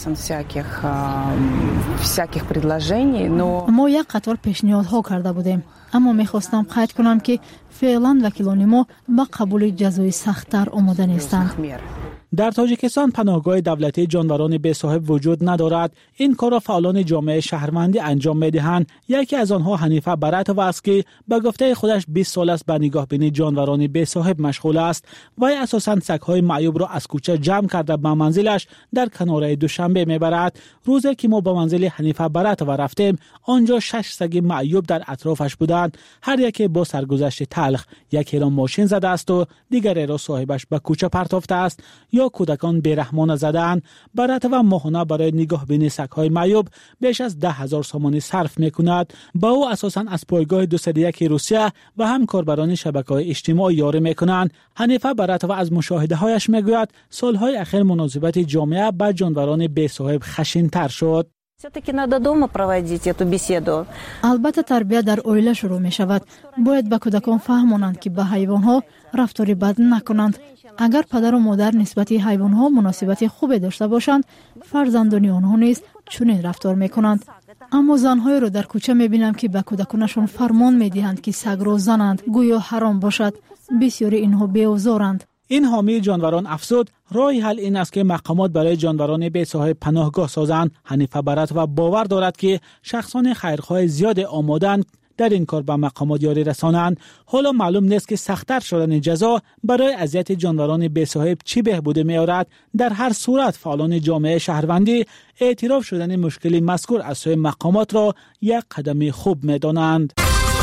ما یک قطار پیشنهادها کرده بودیم، اما میخواستم قید کنم که فعلا وکیلان ما به قبول جزای سخت‌تر آماده نیستند. در تاجیکستان پناهگاه دولتی جانوران بی‌صاحب وجود ندارد. این کار را فعالان جامعه شهروندی انجام می‌دهند. یکی از آنها حنیفه براتو است که به گفته خودش بیست سال است به نگاه بینی جانوران بی‌صاحب مشغول است. وی اساساً سگ‌های معیوب را از کوچه جمع کرده به منزلش در کناره دوشنبه میبرد. روزی که ما به منزل حنیفه براتو رفتیم، آنجا شش سگ معیوب در اطرافش بودند. هر یکی با سرگذشت تلخ. یکی را ماشین زده است و دیگری را صاحبش به کوچه پرتافته است. یا کودکان بیرحمانه زدن. برات و ماهانه برای نگاه بینی سگ‌های معیوب بیش از ده هزار سومانی صرف می‌کند. با او اساساً از پایگاه دویست و یک روسیه و هم کاربران شبکه‌های اجتماعی یاری می‌کنند. حنیفه برات و از مشاهده‌هایش می‌گوید سال‌های اخیر مناسبت جامعه با جانوران بی‌صاحب خشن‌تر شد. البته تربیت در اویله شروع می شود. باید به کودکان فهمانند که به حیوانها رفتاری بد نکنند. اگر پدر و مادر نسبت حیوانها مناسبت خوبی داشته باشند، فرزندان آنها نیز چنین رفتار می کنند. اما زنهای را در کوچه می بینم که به کودکانشان فرمان می دهند که سگ را زنند، گویا حرام باشد. بسیاری اینها بی‌آزارند. این حامی جانوران افزود راه حل این است که مقامات برای جانوران بی‌صاحب پناهگاه سازند. حنیفه برات و باور دارد که شخصان خیرخواه زیاد آمادند در این کار به مقامات یاری رسانند. حالا معلوم نیست که سخت‌تر شدن جزا برای اذیت جانوران بی‌صاحب چی بهبود می‌آورد. در هر صورت فعالان جامعه شهروندی اعتراف شدن مشکل مذکور از سوی مقامات را یک قدم خوب می‌دانند.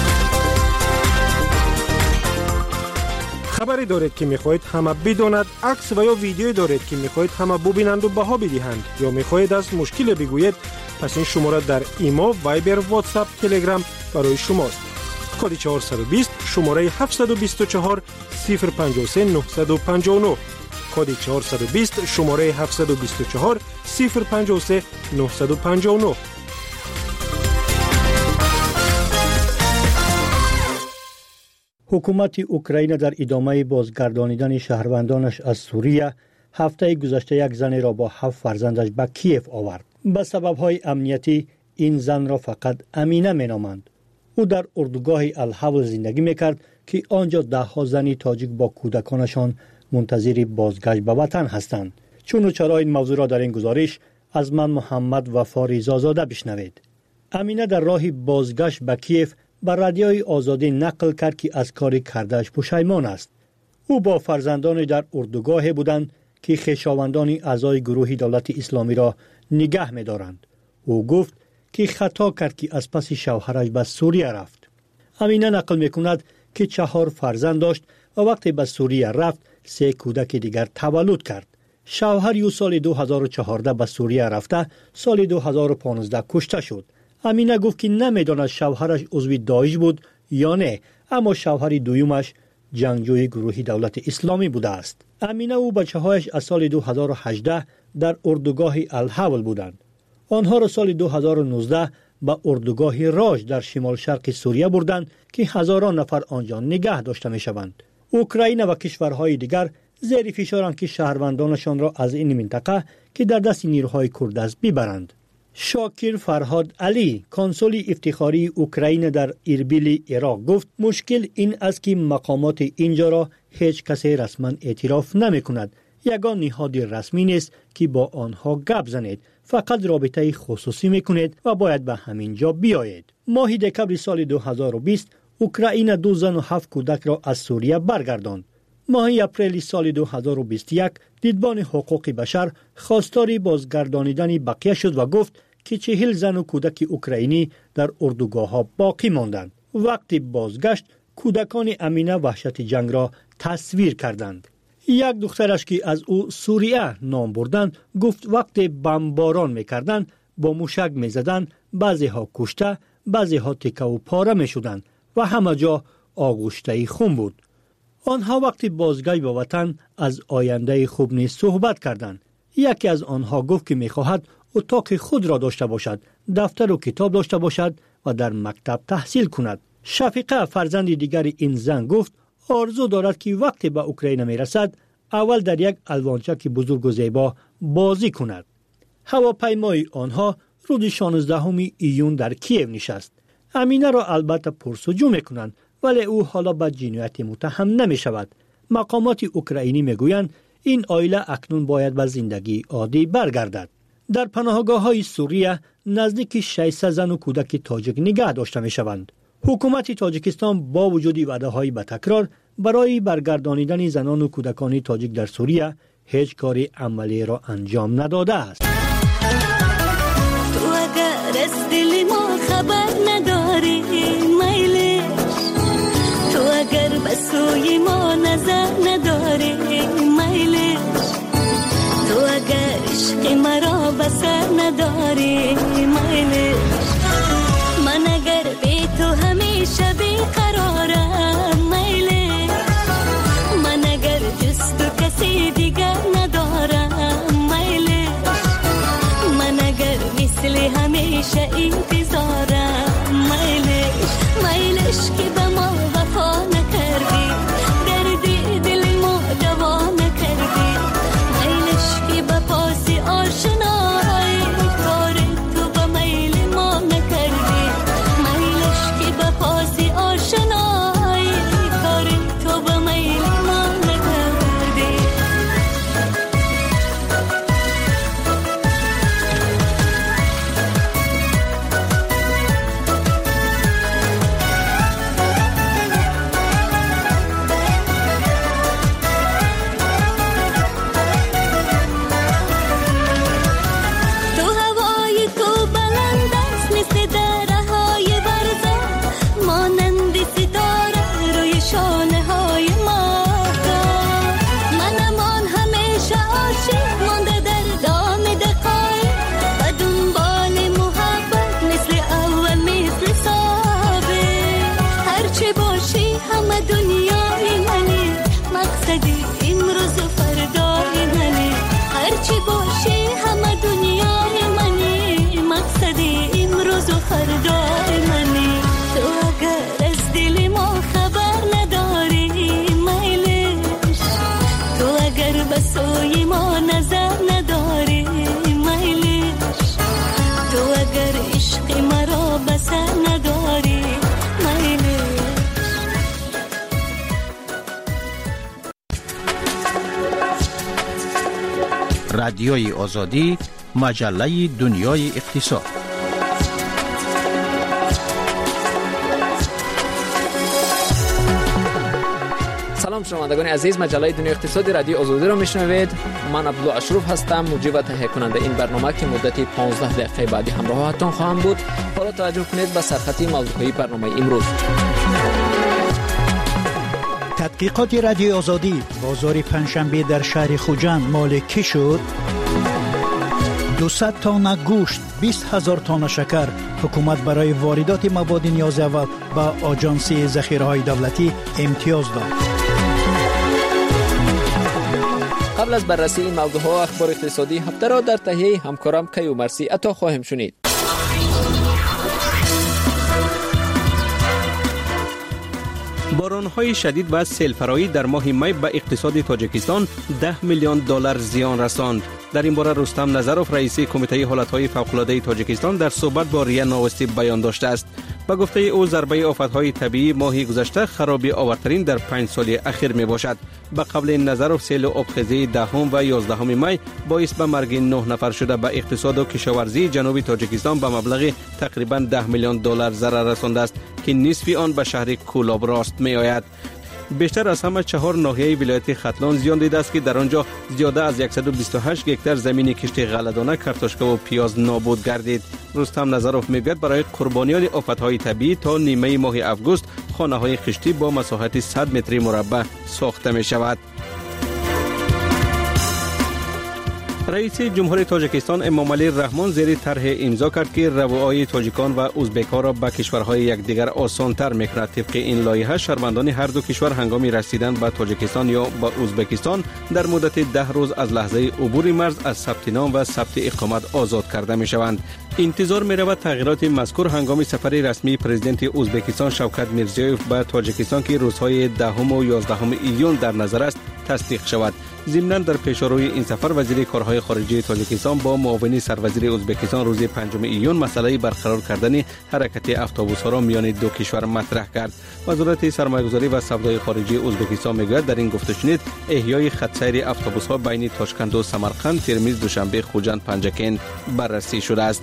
خبری دارید که میخواهید همه بداند، عکس و یا ویدیویی دارید که میخواهید همه ببینند و بها بدهند، یا میخواهید از مشکل بگویید، پس این شماره در ایما، وایبر، واتساپ، تلگرام برای شماست. کد چهارصد و بیست شماره هفتصد و بیست و چهار صفر پنجاه و سه نهصد و پنجاه و نه. کد چهارصد و بیست شماره هفتصد و بیست و چهار صفر پنجاه و سه نهصد و پنجاه و نه. حکومت اوکراین در ادامه بازگردانیدن شهروندانش از سوریه هفته گذشته یک زن را با هفت فرزندش به کیف آورد. به سبب‌های امنیتی این زن را فقط امینه می‌نامند. او در اردوگاه الحول زندگی می‌کرد که آنجا ده ها زنی تاجیک با کودکانشان منتظر بازگشت به وطن هستند. چون و چرا این موضوع را در این گزارش از من محمد وفا زاده بشنوید. امینه در راه بازگشت به کیف بر رادیوی آزادی نقل کرد که از کاری کردهش پشیمان است. او با فرزندان در اردوگاه بودند که خویشاوندان اعضای گروه دولت اسلامی را نگه می‌دارند. او گفت که خطا کرد که از پس شوهرش به سوریه رفت. امینه نقل میکند که چهار فرزند داشت و وقتی به سوریه رفت سه کودک دیگر تولد کرد. شوهر یو سال دو هزار و چهارده به سوریه رفته، سال دو هزار و پانزده کشته شد. امینه گفت که نمیداند شوهرش عضو داعش بود یا نه، اما شوهر دویمش جنگجوی گروه دولت اسلامی بوده است. امینه و بچه‌هایش از سال دو هزار و هجده در اردوگاه الحول بودند. آنها را سال دو هزار و نوزده به اردوگاه راج در شمال شرق سوریه بردند که هزاران نفر آنجا نگه داشته می‌شوند. اوکراین و کشورهای دیگر زیر فشارند که شهروندانشان را از این منطقه که در دست نیروهای کرد است ببرند. شاکر فرهاد علی، کنسول افتخاری اوکراین در اربیل عراق گفت مشکل این است که مقامات اینجا را هیچ کسی رسما اعتراف نمی کند. یگان نهاد رسمی نیست که با آنها گپ زنید، فقط رابطه خصوصی میکنید و باید به همین جا بیایید. ماه دکمبر سال دو هزار و بیست اوکراین دو زن و هفت کودک را از سوریه برگرداند. ماه اپریل سال دو هزار و بیست و یک دیدبان حقوق بشر خواستار بازگردانیدن بقیه شد و گفت که چهل زن و کودک اوکراینی در اردوگاه ها باقی ماندند. وقتی بازگشت کودکان امینه وحشت جنگ را تصویر کردند. یک دخترش که از او سوریه نام بردند گفت وقتی بمباران میکردند با موشک میزدند، بعضی ها کشته، بعضی ها تکه و پاره میشدند و همه جا آغشته خون بود. آنها وقتی بازگشت به وطن از آینده خوب نیز صحبت کردند. یکی از آنها گفت که میخواهد اتاق خود را داشته باشد، دفتر و کتاب داشته باشد و در مکتب تحصیل کند. شفیقه فرزند دیگر این زن گفت آرزو دارد که وقتی به اوکراین میرسد اول در یک الوانچک بزرگ و زیبا بازی کند. هواپیمای آنها روز شانزدهم ایون در کیف نشست. امینه را البته پرسجو میکنند، ولی او حالا به جنایت متهم نمی شود. مقامات اوکراینی میگویند این عائله اکنون باید به زندگی عادی برگردد. در پناهگاه های سوریه نزدیک ششصد زن و کودک تاجیک نگه داشته می شوند. حکومت تاجیکستان با وجود وعده های به تکرار برای برگردانیدن زنان و کودکان تاجیک در سوریه هیچ کاری عملی را انجام نداده است. تو اگر از دل ما خبر نداری میلش، تو اگر به سوی ما نظر نداری میلش، تو اگر عشق مرا بسر نداری میلش، من اگر بی تو همیشه بیقرارم میلش، من اگر جز تو کسی دیگر ندارم میلش، من اگر مثل همیشه انتظارم میلش، میلش که به ما وفا نکردی، دردی دل ما دوا نکردی، میلش که به پاس آشنایی کار تو به میل ما نکردی، میلش که به پاس آشنایی کار تو به میل ما نکردی. تو هوای تو بلند است مثل دره های برزن، مانند ستاره روی شانه های ماهتاب، من امان همیشه عاشق مانده در دام دقایق و دنبال محبت مثل اول مثل ثابت، هرچه باشی همه دنیای منی، مقصدی امروز و فردای منی، هرچه باشی همه دنیای منی، مقصدی امروز و فردای منی، تو اگر از دل ما خبر نداری میلش، تو اگر به سوی ما نظر نداری میلش، تو اگر عشق مرا بسر نداری میلش. رادیوی آزادی، مجله دنیای اقتصاد. سلام شنوندگان عزیز، مجله دنیا اقتصادی رادیو آزادی را میشنوید. من عبدالله اشرف هستم، مجری و تهیه کننده این برنامه که مدت پانزده دقیقه بعدی همراهتان خواهم بود. حالا توجه کنید به سرخطی موضوعی برنامه امروز. تحقیقات رادیو آزادی، بازار پنجشنبه در شهر خوجند مال کی شد؟ دویست تن گوشت، بیست هزار تن شکر. حکومت برای واردات مواد نیاز اول با آژانس ذخیره‌های دولتی امتیاز داد. قبل از بررسی این موضوعات و اخبار اقتصادی هفته را در تهیه همکارم کیومرثی عطا خواهیم شنید. باران‌های شدید و سیل‌فرایی در ماه می به اقتصاد تاجیکستان ده میلیون دلار زیان رساند. در این باره رستم نظروف رئیس کمیته حالت‌های فوق‌العاده تاجیکستان در صحبت با ریا نوستی بیان داشته است. به گفته او ضربه آفت‌های طبیعی ماه گذشته خرابی آورترین در پنج سال اخیر میباشد. به قبل نظروف سیل آبخیزی دهم و یازدهم می باعث به مرگ نه نفر شده به اقتصاد و کشاورزی جنوبی تاجیکستان به مبلغ تقریباً ده میلیون دلار ضرر رسانده است که نصف آن به شهر کولاب راست میآید. بیشتر از همه چهار ناحیه ولایت ختلان زیان دیده است که در آنجا زیاده از صد و بیست و هشت هکتار زمین کشت غله‌دانه، کارتوشکا و پیاز نابود گردید. رستم نظروف میگوید برای قربانیان آفت‌های طبیعی تا نیمه ماه اوگوست خانه‌های خشتی با مساحت صد متر مربع ساخته می شود. رئیس جمهور تاجیکستان امامعلی رحمان زیر طرح امضا کرد که روابط تاجیکان و ازبک‌ها را به کشورهای یکدیگر آسان‌تر می‌کند. طبق این لایحه شهروندان هر دو کشور هنگام رسیدن به تاجیکستان یا به ازبکستان در مدت ده روز از لحظه عبور مرز از ثبت نام و ثبت اقامت آزاد کرده می‌شوند. انتظار می‌رود تغییرات مذکور هنگام سفر رسمی پرزیدنت ازبکستان شوکت میرزیوف به تاجیکستان که روزهای دهم و یازدهم ایون در نظر است تصدیق شود. ضمناً در پیشروی این سفر وزیر کارهای خارجه تاجیکستان با معاون سروزیر ازبکستان روز پنجم ایون مسئله برقرار کردن حرکت اتوبوس‌ها را میان دو کشور مطرح کرد. وزارت سرمایه‌گذاری و سودای خارجی ازبکستان میگوید در این گفته شنید احیای خط سیر اتوبوس‌ها بین تاشکند و سمرقند، ترمیز، دوشنبه، خوجند، پنجکند بررسی شده است.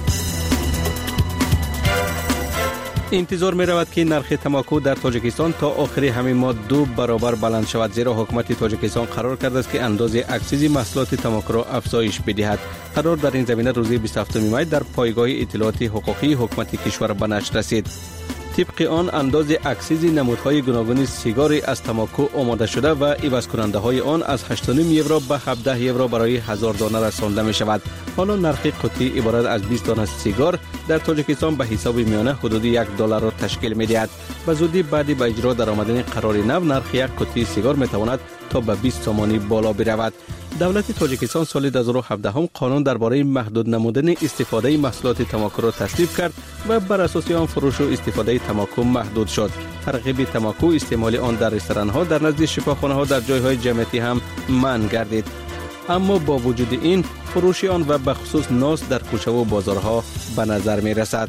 انتظار می رود که نرخ تماکو در تاجیکستان تا آخر همین ماه دو برابر بلند شود، زیرا حکومت تاجیکستان قرار کرده است که اندازه اکسیز محصولات تماکو را افزایش بدهد. قرار در این زمینه روز بیست و هفتم می در پایگاه اطلاعات حقوقی حکومت کشور به نشر رسید. طبق آن اندازه اکسیز نمودهای گوناگون سیگار از تماکو آماده شده و عوض کننده های آن از هشت و نیم یورو به هفده یورو برای هزار دانه رسانده می شود. حالا نرخ قطعی عبارت از بیست دانه سیگار در تاجیکستان به حساب میانه حدود یک دلار را تشکیل می دهد. به زودی بعد به اجرا در آمدن قرار نو نرخ یک قطعی سیگار می تواند تا به بیست تومانی بالا برود. دولت تاجیکستان سال دو هزار و هفده هم قانون درباره محدود نمودن استفاده محصولات تماکو را تصویب کرد و بر اساس آن فروش و استفاده تماکو محدود شد. ترغیب تماکو، استعمال آن در رستوران‌ها، در نزد شفاخانه‌ها، در جای‌های جمعیتی هم منع گردید. اما با وجود این فروش آن و به خصوص ناس در کوچه و بازارها به نظر می رسد.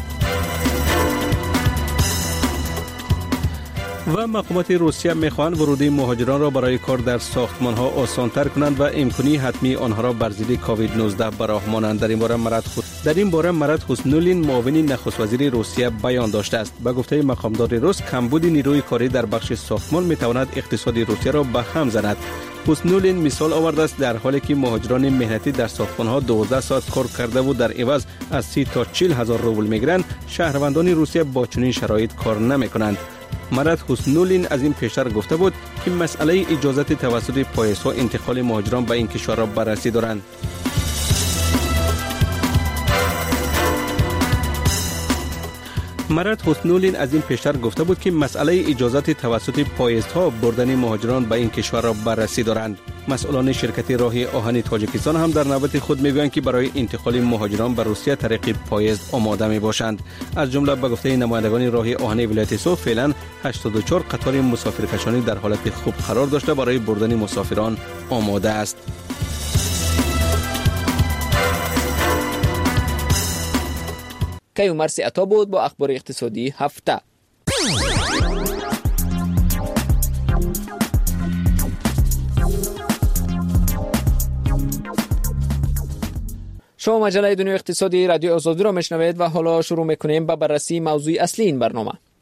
و مقامات روسیه می‌خواهند ورودی مهاجران را برای کار در ساختمان‌ها آسان‌تر کنند و امکانی حتمی آنها را بر ضد کووید نوزده براه مانند. در این باره مرد خود در این باره مرد حسنولین معاون نخست وزیر روسیه بیان داشته است. به گفته مقامدار روس کمبود نیروی کاری در بخش ساختمان می‌تواند اقتصاد روسیه را به هم زند. حسنولین مثال آورده است در حالی که مهاجران مهنتی در ساختمان‌ها دوازده ساعت کار کرده و در عوض از سی تا چهل هزار روبل می‌گیرند، شهروندان روسیه با چنین شرایط کار نمی‌کنند. مرد حسنولین از این پیشتر گفته بود که مسئله اجازت توسط پایس‌ها انتقال مهاجران به این کشور را بررسی دارند. مرد حسنولین از این پیشتر گفته بود که مسئله اجازت توسط پایزها بردن مهاجران به این کشور را بررسی دارند. مسئولان شرکت راه آهن تاجیکستان هم در نوبت خود میگویند که برای انتقال مهاجران به روسیه طریق پایز آماده می باشند. از جمله به گفته نمایندگان راه آهن ولایت سو فعلا هشتاد و چهار قطار مسافرکشانی در حالت خوب قرار داشته برای بردن مسافران آماده است. کیومرثی عطا بود با اخبار اقتصادی هفته. شما مجله دنیا اقتصادی رادیو آزادی را میشنوید و حالا شروع میکنیم با بررسی موضوع اصلی این برنامه.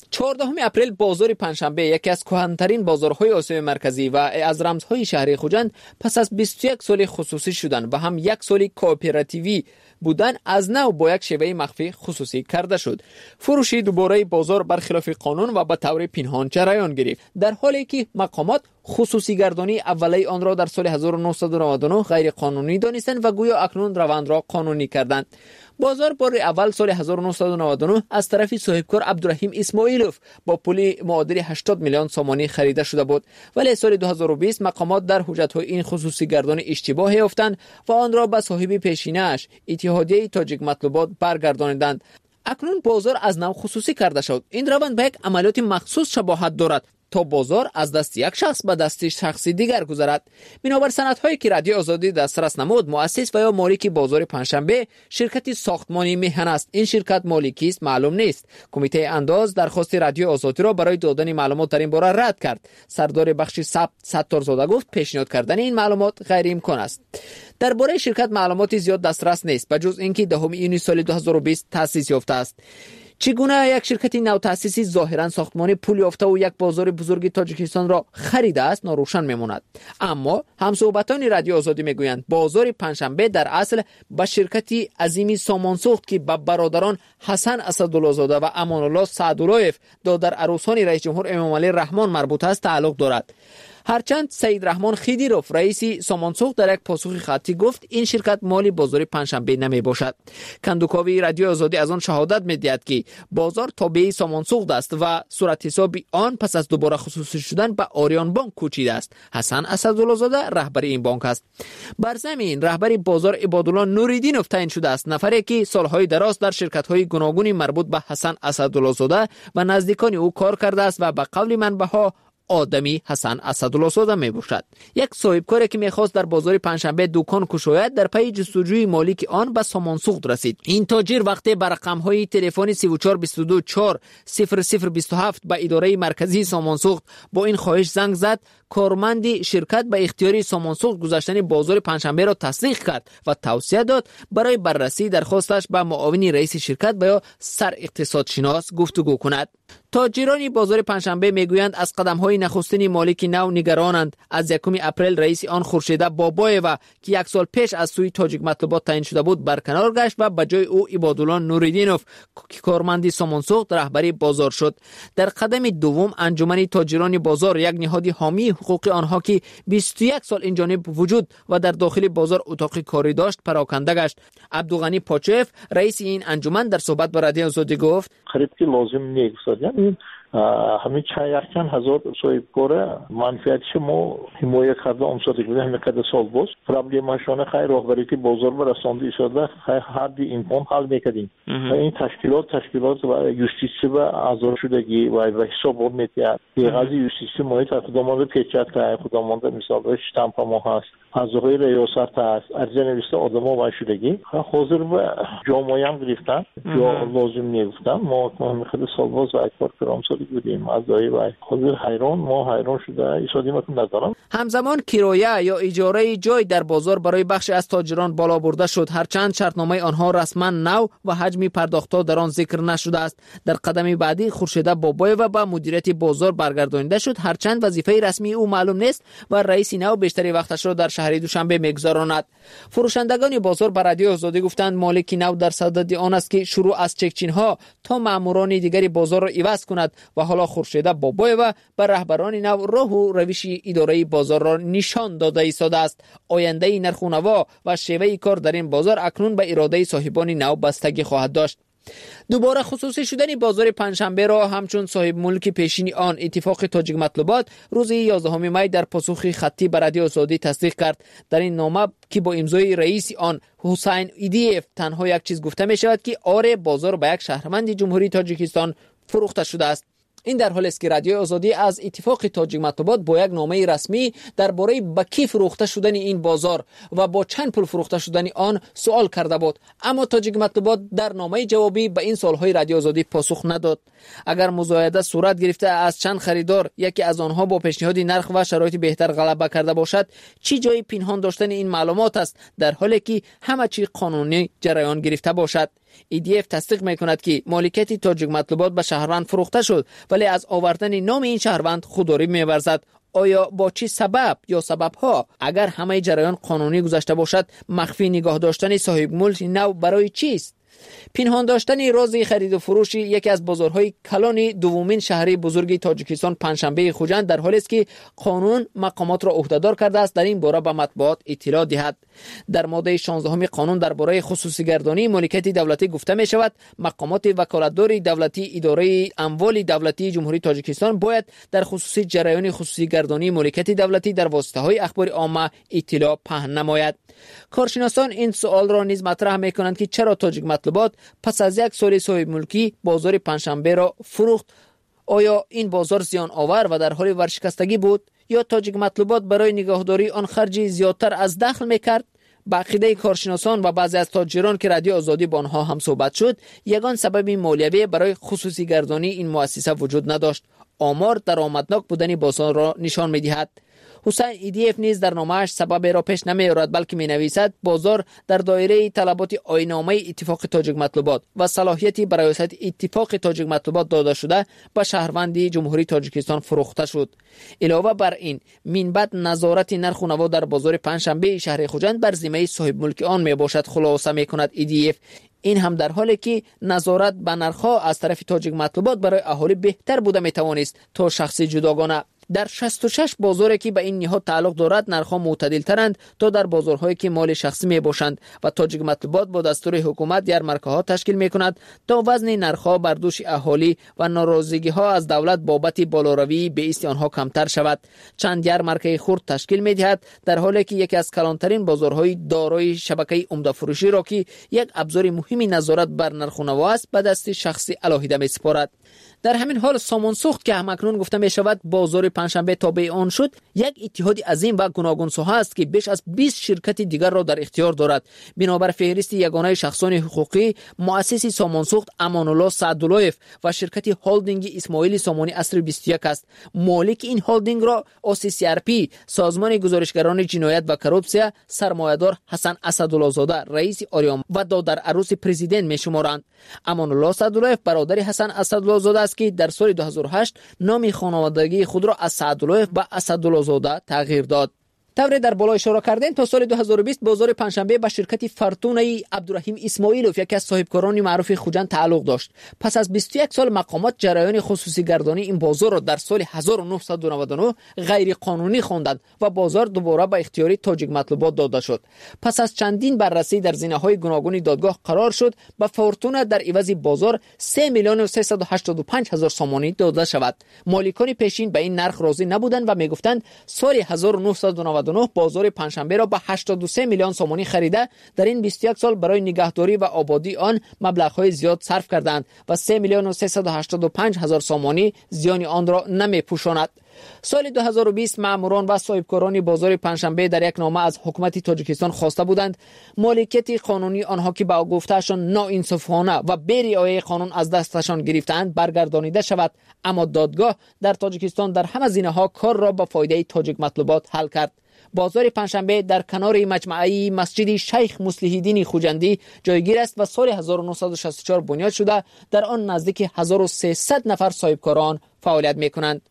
چهاردهم اپریل بازار پنجشنبه یکی از کهن‌ترین بازارهای آسیای مرکزی و از رمزهای شهری خوجند پس از بیست و یک سال خصوصی شدن و هم یک سال کوآپراتیوی بودن از نو با یک شیوه مخفی خصوصی کرده شد. فروش دوباره بازار برخلاف قانون و به طور پنهان جریان گرفت، در حالی که مقامات خصوصی گردانی اولی آن را در سال هزار و نهصد و نود و نه غیر قانونی دانستند و گویا اکنون روند را قانونی کردند. بازار بار اول سال هزار و نهصد و نود و نه از طرف صاحبکار عبدالرحیم اسماعیلوف با پول معادل هشتاد میلیون سومانی خریده شده بود، ولی سال دو هزار و بیست مقامات در حجت‌های این خصوصی گردانی اشتباه یافتند و آن را به صاحب پیشینه‌اش اتحادیه تاجیک مطلوبات برگردانیدند. اکنون بازار از نو خصوصی کرده شد. این روند به یک عملیات مخصوص شباهت دارد تا بازار از دست یک شخص به دست شخصی دیگر گذرد. بنابر سندهایی که رادیو آزادی دسترس نمود، مؤسس و یا مالک بازار پنجشنبه شرکتی ساختمانی میهن است. این شرکت مالکی است معلوم نیست. کمیته انداز درخواست رادیو آزادی را برای دادن معلومات در این باره رد کرد. سردار بخش ثبت ستارزاده گفت پیشنهاد کردن این معلومات غیر امکان است. درباره شرکت معلوماتی زیاد دسترس نیست بجز اینکه دهم ایونی سال دو هزار و بیست تأسیس یافته است. چگونه یک شرکت نو تأسیسی ظاهرا ساختمانی پول یافته و یک بازار بزرگ تاجیکستان را خریده است ناروشن میماند. اما همصحبتان رادیو آزادی میگویند بازار پنجشنبه در اصل به شرکتی عظیمی سامانساخت که به برادران حسن اسدالله زاده و امان الله سعداللهیف دادر عروسان رئیس جمهور امام علی رحمان مربوط است تعلق دارد. هرچند سید رحمان خیدیروف رئیس سامانساخت در یک پاسخ خطی گفت این شرکت مالی بازار پنجشنبه نمی باشد. کندوکاوی رادیو آزادی از آن شهادت می‌دهد که بازار تابع سامانساخت است و صورت حساب آن پس از دوباره خصوصی شدن به آریان بانک کوچیده است. حسن اسدالله زاده رهبر این بانک است. بر زمین رهبر بازار عبادالله نوریدینوف تعیین شده است، نفری که سالهای دراز در شرکت‌های گوناگونی مربوط به حسن اسدالله زاده و نزدیکان او کار کرده است و به قول منبع‌ها آدمی حسن اسدالله زاده می باشد. یک صاحبکاری که میخواست در بازار پنجشنبه دکان گشاید در پی جستجوی مالک آن به سامانساخت رسید. این تاجر وقتی بر رقم‌های تلفن سه و چهار بیست و دو چهار صفر صفر بیست و هفت به اداره مرکزی سامانساخت با این خواهش زنگ زد، کارمند شرکت به اختیاری سامانساخت گذاشتن بازار پنجشنبه را تصدیق کرد و توصیه داد برای بررسی درخواستش با معاون رئیس شرکت و یا سر اقتصادشناس گفتگو کند. تاجران بازار پنجشنبه میگویند از قدم‌های نخستین مالک نو نگرانند. از یکم اپریل رئیس آن خورشیده بابایو که یک سال پیش از سوی تاجیک مطلوبات تعیین شده بود برکنار گشت و به جای او عبادالله نوریدینوف که کارمند سامانساخت رهبری بازار شد. در قدم دوم انجمن تاجران بازار، یک نهاد حامی حقوق آنها که بیست و یک سال این جانب وجود و در داخل بازار اتاق کاری داشت، پراکنده گشت. عبدالغنی پاچف رئیس این انجمن در صحبت با رادیو آزادی گفت خرید که لازم نیست. یعنی همین چند چند هزار صاحبکار منفعتش ما حمایت کرده امساتی بوده همین قدر سال باز پرابلمشان خیر راهبری که بازار برسانده شده هر دی امکان حل میکردیم و این تشکیلات تشکیلات و یوستیسی و اعضا شدگی و حسابات میتید قضیه یوستیسی ما خودمان پیچت کرد، خودمان مثال شتامپ ما هست، اعضای ریاست هست، ارزه نویسته آدم ها و شدگی حاضر به جامعه هم گرفتن جا لازم نیفتن. ما خیلی سال باز و اکبر کرامسالی بودیم اعضای و حاضر حیران ما حیران شده ایسادی مکن ندارم. همزمان کرایه یا اجاره جای در بازار برای بخش از تاجران بالا برده شد، هرچند شرطنامه آنها رسما نو و حجم پرداختها در آن ذکر نشده است. در قدم بعدی خورشیده بابایو و با مدیریت بازار برگردانیده شد، هرچند وظیفه رسمی او معلوم نیست و رئیس نو بیشتری وقتش را در شهر دوشنبه میگذراند. فروشندگان بازار بر رادیو آزادی گفتند مالک نو در صدد آن است که شروع از چکچین ها تا ماموران دیگری بازار را عوض کند و حالا خورشیده بابایو بر رهبران نو راه و روش اداره بازار را نشان داده ایستاده است. آینده نرخ و نوا و شیوه کار در این بازار اکنون به اراده صاحبان نو بستگی خواهد داشت. دوباره خصوصی شدن بازار پنجشنبه را همچون صاحب ملک پیشین آن اتفاق تاجیک مطلوبات روز یازدهم می در پاسخ خطی به رادیو آزادی تصدیق کرد. در این نامه که با امضای رئیس آن حسین ایدیف تنها یک چیز گفته می شود که آره بازار به یک شهروند جمهوری تاجیکستان فروخته شده است. این در حالی است که رادیو آزادی از اتفاق تاجیک مطلوبات با یک نامه رسمی درباره به کی فروخته شدن این بازار و با چند پول فروخته شدن آن سوال کرده بود، اما تاجیک مطلوبات در نامه جوابی به این سوالهای رادیو آزادی پاسخ نداد. اگر مزایده صورت گرفته از چند خریدار یکی از آنها با پیشنهاد نرخ و شرایط بهتر غلبه کرده باشد، چی جای پنهان داشتن این معلومات است در حالی که همه چی قانونی جریان گرفته باشد؟ ای دی اف تصدیق میکند که مالکیت تاجیک مطلوبات به شهروند فروخته شد، ولی از آوردن نام این شهروند خودداری می‌ورزد. آیا با چه سبب یا سبب‌ها اگر همه جریان قانونی گذشته باشد مخفی نگاه داشتن صاحب ملک نو برای چیست؟ پنهان داشتن راز خرید و فروش یکی از بازارهای کلان دومین شهری بزرگ تاجیکستان پنجشنبه خوجند در حالی است که قانون مقامات را عهدهدار کرده است در این باره به مطبوعات اطلاع دهد. در ماده شانزده قانون درباره خصوصی گردانی مالکیت دولتی گفته می شود مقامات وکالتدار دولتی اداره اموال دولتی جمهوری تاجیکستان باید در خصوصی جریان خصوصی گردانی مالکیت دولتی در واسطه های اخبار عامه اطلاع پهن نماید. کارشناسان این سوال را نیز مطرح می کنند که چرا تاجیک مطلوبات پس از یک سال صاحب ملکی بازار پنجشنبه را فروخت؟ آیا این بازار زیان آور و در حال ورشکستگی بود یا تاجیک مطلوبات برای نگهداری آن خرج زیادتر از دخل میکرد؟ با عقیده کارشناسان و بعضی از تاجران که رادیو آزادی با آنها هم صحبت شد، یگان سبب مالیوی برای خصوصی گردانی این مؤسسه وجود نداشت. آمار درآمدناک بودن بازار را نشان می‌دهد. حسین ای دی اف نیز در نامه‌اش سبب را پیش نمی‌آورد بلکه می‌نویسد بازار در دایره طلبات آیین‌نامه اتفاق تاجیک مطلوبات و صلاحیتی برای ریاست اتفاق تاجیک مطلوبات داده شده به شهروندی جمهوری تاجیکستان فروخته شد. علاوه بر این منبع نظارت نرخ و نما در بازار پنجشنبه شهر خوجند بر ذمه صاحب ملک آن میباشد. خلاصه می‌کند ای دی اف این هم در حالی که نظارت به نرخ‌ها از طرف تاجیک مطلوبات برای اهالی بهتر بوده میتوانست تا شخصی جداگانه. در شصت و شش بازاری که به این نهاد تعلق دارد نرخ‌ها معتدل ترند تا در بازارهایی که مال شخصی می باشند و تاجیک مطلوبات با دستور حکومت یارمارکه‌ها تشکیل می‌کند تا وزن نرخ‌ها بر دوش اهالی و ناراضگی‌ها از دولت بابت بالاروی به ایست آنها کمتر شود. چند یارمارکه خرد تشکیل می‌دهد در حالی که یکی از کلانترین بازارهای دارای شبکه عمده فروشی را که یک ابزار مهمی نظارت بر نرخ و نوا است به دست شخصی علاهیده می‌سپارد. در همین حال سامان سوخت که همکنون گفته می شود بازار پنجشنبه تابع آن شد، یک اتحاد عظیم و گوناگون ساحه است که بیش از بیست شرکت دیگر را در اختیار دارد. بنابر فهرست یگانه شخصان حقوقی مؤسس سامان سوخت امان الله سعداللهیف و شرکت هولدینگ اسماعیل سامانی عصر بیست و یک است. مالک این هولدینگ را او سی سی آر پی سازمان گزارشگران جنایت و کراپسیا، سرمایه‌دار حسن اسدالله زاده رئیس آریام و دادر عروس پرزیدنت می شمارند. امان الله سعداللهیف برادر حسن اسدالله زاده است که در سال دو هزار و هشت نام خانوادگی خود را از سعداللهیف به اسدالله زاده تغییر داد. طوری در بالا اشاره کردن تا سال دو هزار و بیست بازار پنجشنبه به شرکت فرتونه عبدالرحیم اسماعیلوف یکی از صاحبکاران معروف خوجند تعلق داشت. پس از بیست و یک سال مقامات جریان خصوصی گردانی این بازار را در سال هزار و نهصد و نود و نه غیر قانونی خواندند و بازار دوباره به اختیار تاجیک مطلوبات داده شد. پس از چندین بررسی در زینه‌های گوناگون دادگاه قرار شد به فرتونه در عوض بازار سه میلیون و سیصد و هشتاد و پنج هزار سامانی داده شود. مالکان پیشین به این نرخ راضی نبودند و میگفتند سال هزار و نهصد و نود و نه بازار پنجشنبه را به هشتاد و سه میلیون سامانی خریده در این بیست و یک سال برای نگهداری و آبادی آن مبلغ‌های زیاد صرف کردند و سه میلیون و سیصد و هشتاد و پنج هزار سامانی زیان آن را نمی‌پوشاند. سال دو هزار و بیست ماموران و صاحبکاران بازار پنجشنبه در یک نامه از حکومت تاجیکستان خواسته بودند مالکیت قانونی آنها که با گفتهشان ناانصافانه و بی رعایت قانون از دستشان گرفتند برگردانیده شود. اما دادگاه در تاجیکستان در همه زینه‌ها کار را به فایده تاجیک مطلوبات حل کرد. بازار پنجشنبه در کنار مجمعی مسجد شیخ مصلح‌الدین خوجندی جایگیر است و سال هزار و نهصد و شصت و چهار بنیاد شده. در آن نزدیک هزار و سیصد نفر صاحبکاران فعالیت می‌کنند.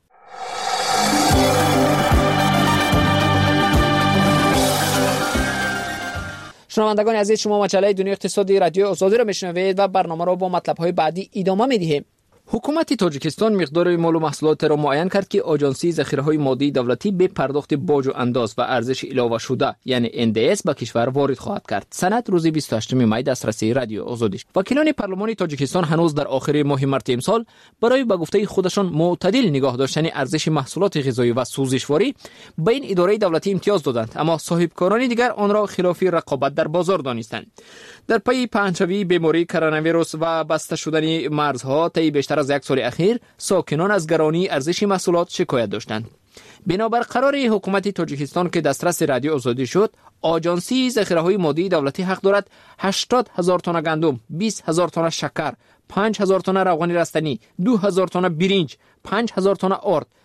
شنوندگان عزیز، شما مجله دنیای اقتصادی رادیو آزادی را میشنوید و برنامه را با مطلب‌های بعدی ادامه می‌دهیم. حکومت تاجیکستان مقدار مال و محصولات را معین کرد که آژانسی ذخیره‌های مادی دولتی به پرداخت باج و انداز و ارزش علاوه شده یعنی ان دی اس به کشور وارد خواهد کرد. سند روز بیست و هشتم می دسترسی رادیو آزادی. وکیلان پارلمان تاجیکستان هنوز در آخر ماه مارس امسال برای به گفته خودشان معتدل نگاه داشتن ارزش محصولات غذایی و سوزشواری به این اداره دولتی امتیاز دادند، اما صاحبکاران دیگر آن را خلاف رقابت در بازار دانستند. در پی پنجشنبه بیماری کرونا ویروس و بسته شدن مرزها طی بیشتر از یک سال اخیر ساکنان از گرانی ارزش محصولات شکایت داشتند. بنابر قرار حکومت تاجیکستان که دسترس رادیو آزادی شد، آژانسی ذخیره‌های مادی دولتی حق دارد هشتاد هزار تن گندم، بیست هزار تن شکر، پنج هزار تن روغن رستنی، دو هزار تن برنج، پنج هزار تن آرد،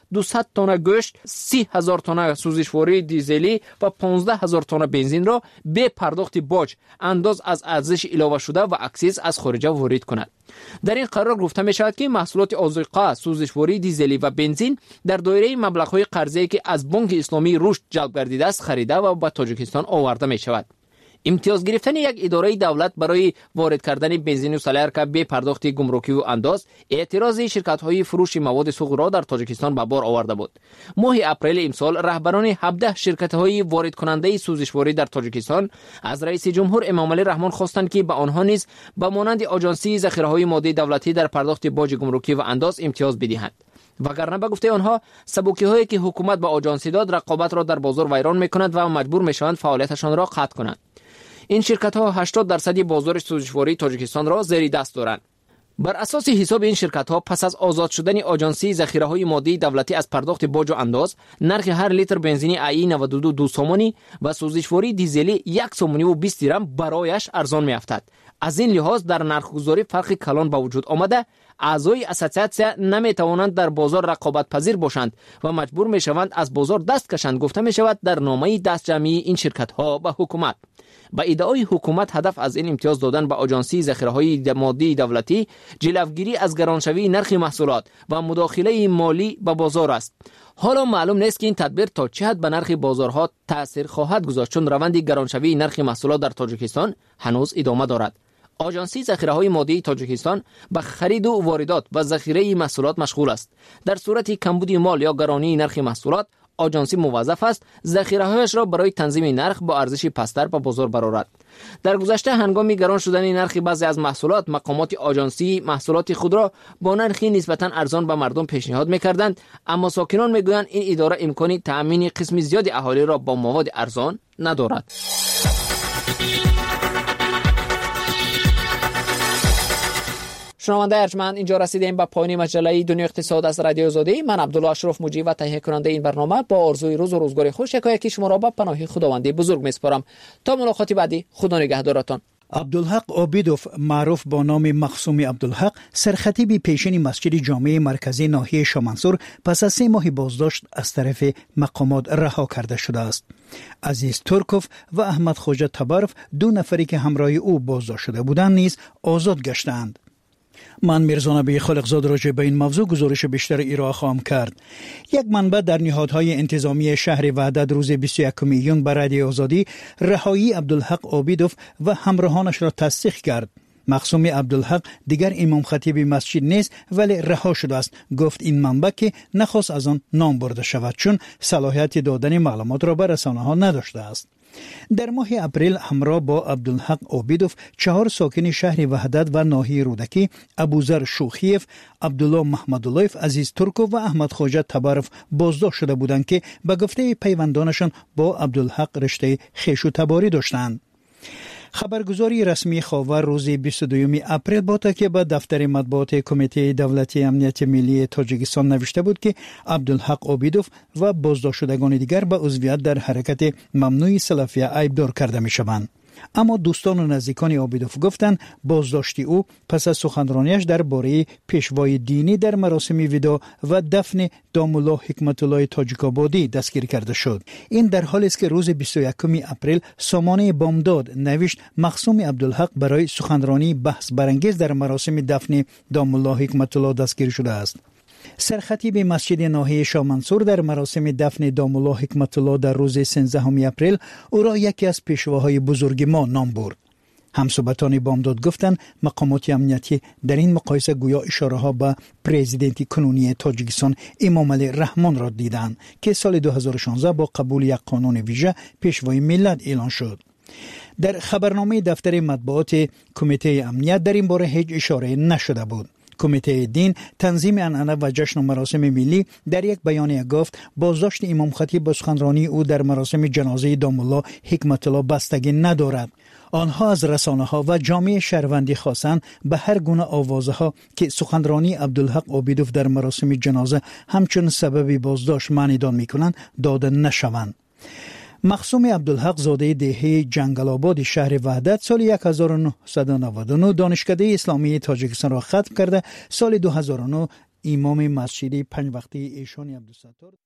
دویست تن گوشت، سی هزار تن سوزشواری دیزلی و پانزده هزار تن بنزین را به پرداخت باج انداز از ارزش علاوه شده و اکسیز از خارج وارد کند. در این قرار گفته می شود که محصولات آذوقه، سوزشواری دیزلی و بنزین در دایره مبلغ‌های قرضه‌ای که از بانک اسلامی رشد جلب گردیده است خریده و به تاجیکستان آورده می شود. امتیاز گرفتن یک اداره دولت برای وارد کردن بنزین و سالارکا به پرداخت گمرکی و انداز اعتراض شرکت‌های فروش مواد سوخت را در تاجیکستان به بار آورده بود. ماه اپریل امسال رهبران هفده شرکت‌های وارد کننده سوزشواری در تاجیکستان از رئیس جمهور امامعلی رحمان خواستند که به آنها نیز به مانند آژانسی ذخیره‌های ماده دولتی در پرداخت باج گمرکی و انداز امتیاز بدهند. وگرنه به گفته آنها سبوکی هایی که حکومت به آژانسی داد رقابت را در بازار ویران می‌کند و مجبور می‌شوند فعالیتشان را قطع کنند. این شرکت ها هشتاد درصد بازار سوزشواری تاجیکستان را زیر دست دارند. بر اساس حساب این شرکت ها پس از آزاد شدن آژانسی ذخیره های مادی دولتی از پرداخت باج و انداز، نرخ هر لیتر بنزین ای نود و دو دو سومانی و سوزشواری دیزلی یک سومانی و بیست درم برایش ارزان میافتد. از این لحاظ در نرخگذاری فرق کلان به وجود آمده، اعضای اسوسیاسیون نمیتوانند در بازار رقابت پذیر باشند و مجبور میشوند از بازار دست کشند، گفته می شود در نامه دست جمعی این شرکت ها به حکومت. با ادعای حکومت هدف از این امتیاز دادن به آژانسی ذخیره‌های مادی دولتی جلوگیری از گرانشوی نرخ محصولات و مداخله مالی به بازار است. حالا معلوم نیست که این تدبیر تا چه حد به نرخ بازارها تاثیر خواهد گذاشت، چون روند گرانشوی نرخ محصولات در تاجیکستان هنوز ادامه دارد. آژانسی ذخیره‌های مادی تاجیکستان به خرید و واردات و ذخیره محصولات مشغول است. در صورت کمبود مال یا گرانی نرخ محصولات، آژانسی موظف است ذخیره‌هایش را برای تنظیم نرخ با ارزش پستر به بازار برآورد. در گذشته هنگام گران شدن نرخ بعضی از محصولات، مقامات آژانسی محصولات خود را با نرخی نسبتاً ارزان به مردم پیشنهاد می‌کردند، اما ساکنان می‌گویند این اداره امکانی تأمین قسم زیادی اهالی را با مواد ارزان ندارد. شنونده ارجمند، اینجا رسیدیم به پایان مجله دنیا اقتصاد از رادیو آزادی. من عبدالله اشرف مجری و تهیه کننده این برنامه با آرزوی روز و روزگار خوش یکایکی شما را به پناه خداوند بزرگ میسپارم. تا ملاقات بعدی، خدا نگهدارتان. عبدالحق عابدوف معروف با نام مخصوم عبدالحق، سرخطیب پیشین مسجد جامع مرکزی ناحیه شامنصور پس از سه ماه بازداشت از طرف مقامات رها کرده شده است. عزیز ترکوف و احمد خوجا تبارف، دو نفری که همراه او بازداشت شده بودند، نیز آزاد گشتند. من میرزا نبی خالقزاد راجع به این موضوع گزارش بیشتر ارائه خواهم کرد. یک منبع در نهادهای انتظامی شهر وحدت روز بیست و یکم ایون به رادیو آزادی رهایی عبدالحق عابدوف و همراهانش را تصدیق کرد. مخصوم عبدالحق دیگر امام خطیب مسجد نیست ولی رها شده است. گفت این منبع که نخواست از آن نام برده شود چون صلاحیت دادن معلومات را به رسانه‌ها نداشته است. در ماه اپریل همراه با عبدالحق عابدوف چهار ساکن شهر وحدت و ناحیه رودکی، ابوذر شوخیف، عبدالله محمداللهف، عزیز ترکو و احمد خوجا تبارف بازداشت شده بودند که به گفته پیوندانشان با عبدالحق رشته خویش و تباری داشتند. خبرگزاری رسمی خاور روز بیست و دوم اپریل با تکیه به دفتر مطبوعات کمیته دولتی امنیت ملی تاجیکستان نوشته بود که عبدالحق عابدوف و بازداشت شدگان دیگر به عضویت در حرکت ممنوع سلفیه ایبدار کرده می شوند. اما دوستان و نزدیکان عابدوف گفتند بازداشت او پس از سخنرانیش درباره پیشوای دینی در مراسم ودا و دفن دامالله حکمت الله تاجیک‌آبادی دستگیر کرده شد. این در حالی است که روز بیست و یکم اپریل سامانه بامداد نوشت مخصوم عبدالحق برای سخنرانی بحث برانگیز در مراسم دفن دامالله حکمت الله دستگیر شده است. سرخطیب مسجد ناحیه شامنصور در مراسم دفن دامالله حکمت الله در روز سیزدهم اپریل او را یکی از پیشواهای بزرگ ما نام برد. همصحبتان بامداد گفتند مقامات امنیتی در این مقایسه گویا اشاره ها به پرزیدنت کنونی تاجیکستان امامعلی رحمان را دیدند که سال دو هزار و شانزده با قبول یک قانون ویژه پیشوای ملت اعلان شد. در خبرنامه دفتر مطبوعات کمیته امنیت در این باره هیچ اشاره نشده بود. کمیته دین، تنظیم عنعنه و جشن و مراسم ملی در یک بیانیه گفت بازداشت امام خطیب با سخنرانی او در مراسم جنازه دامالله حکمت الله بستگی ندارد. آنها از رسانه ها و جامعه شهروندی خواستند به هر گونه آوازه ها که سخنرانی عبدالحق عابدوف در مراسم جنازه همچون سبب بازداشت معنیدان میکنند داده نشوند. مخصوم عبدالحق زاده دهه جنگل آباد شهر وحدت سال هزار و نهصد و نود و نه دانشکده اسلامی تاجیکستان را ختم کرده سال دو هزار و نه امام مسجد پنج وقته ایشان عبدالستار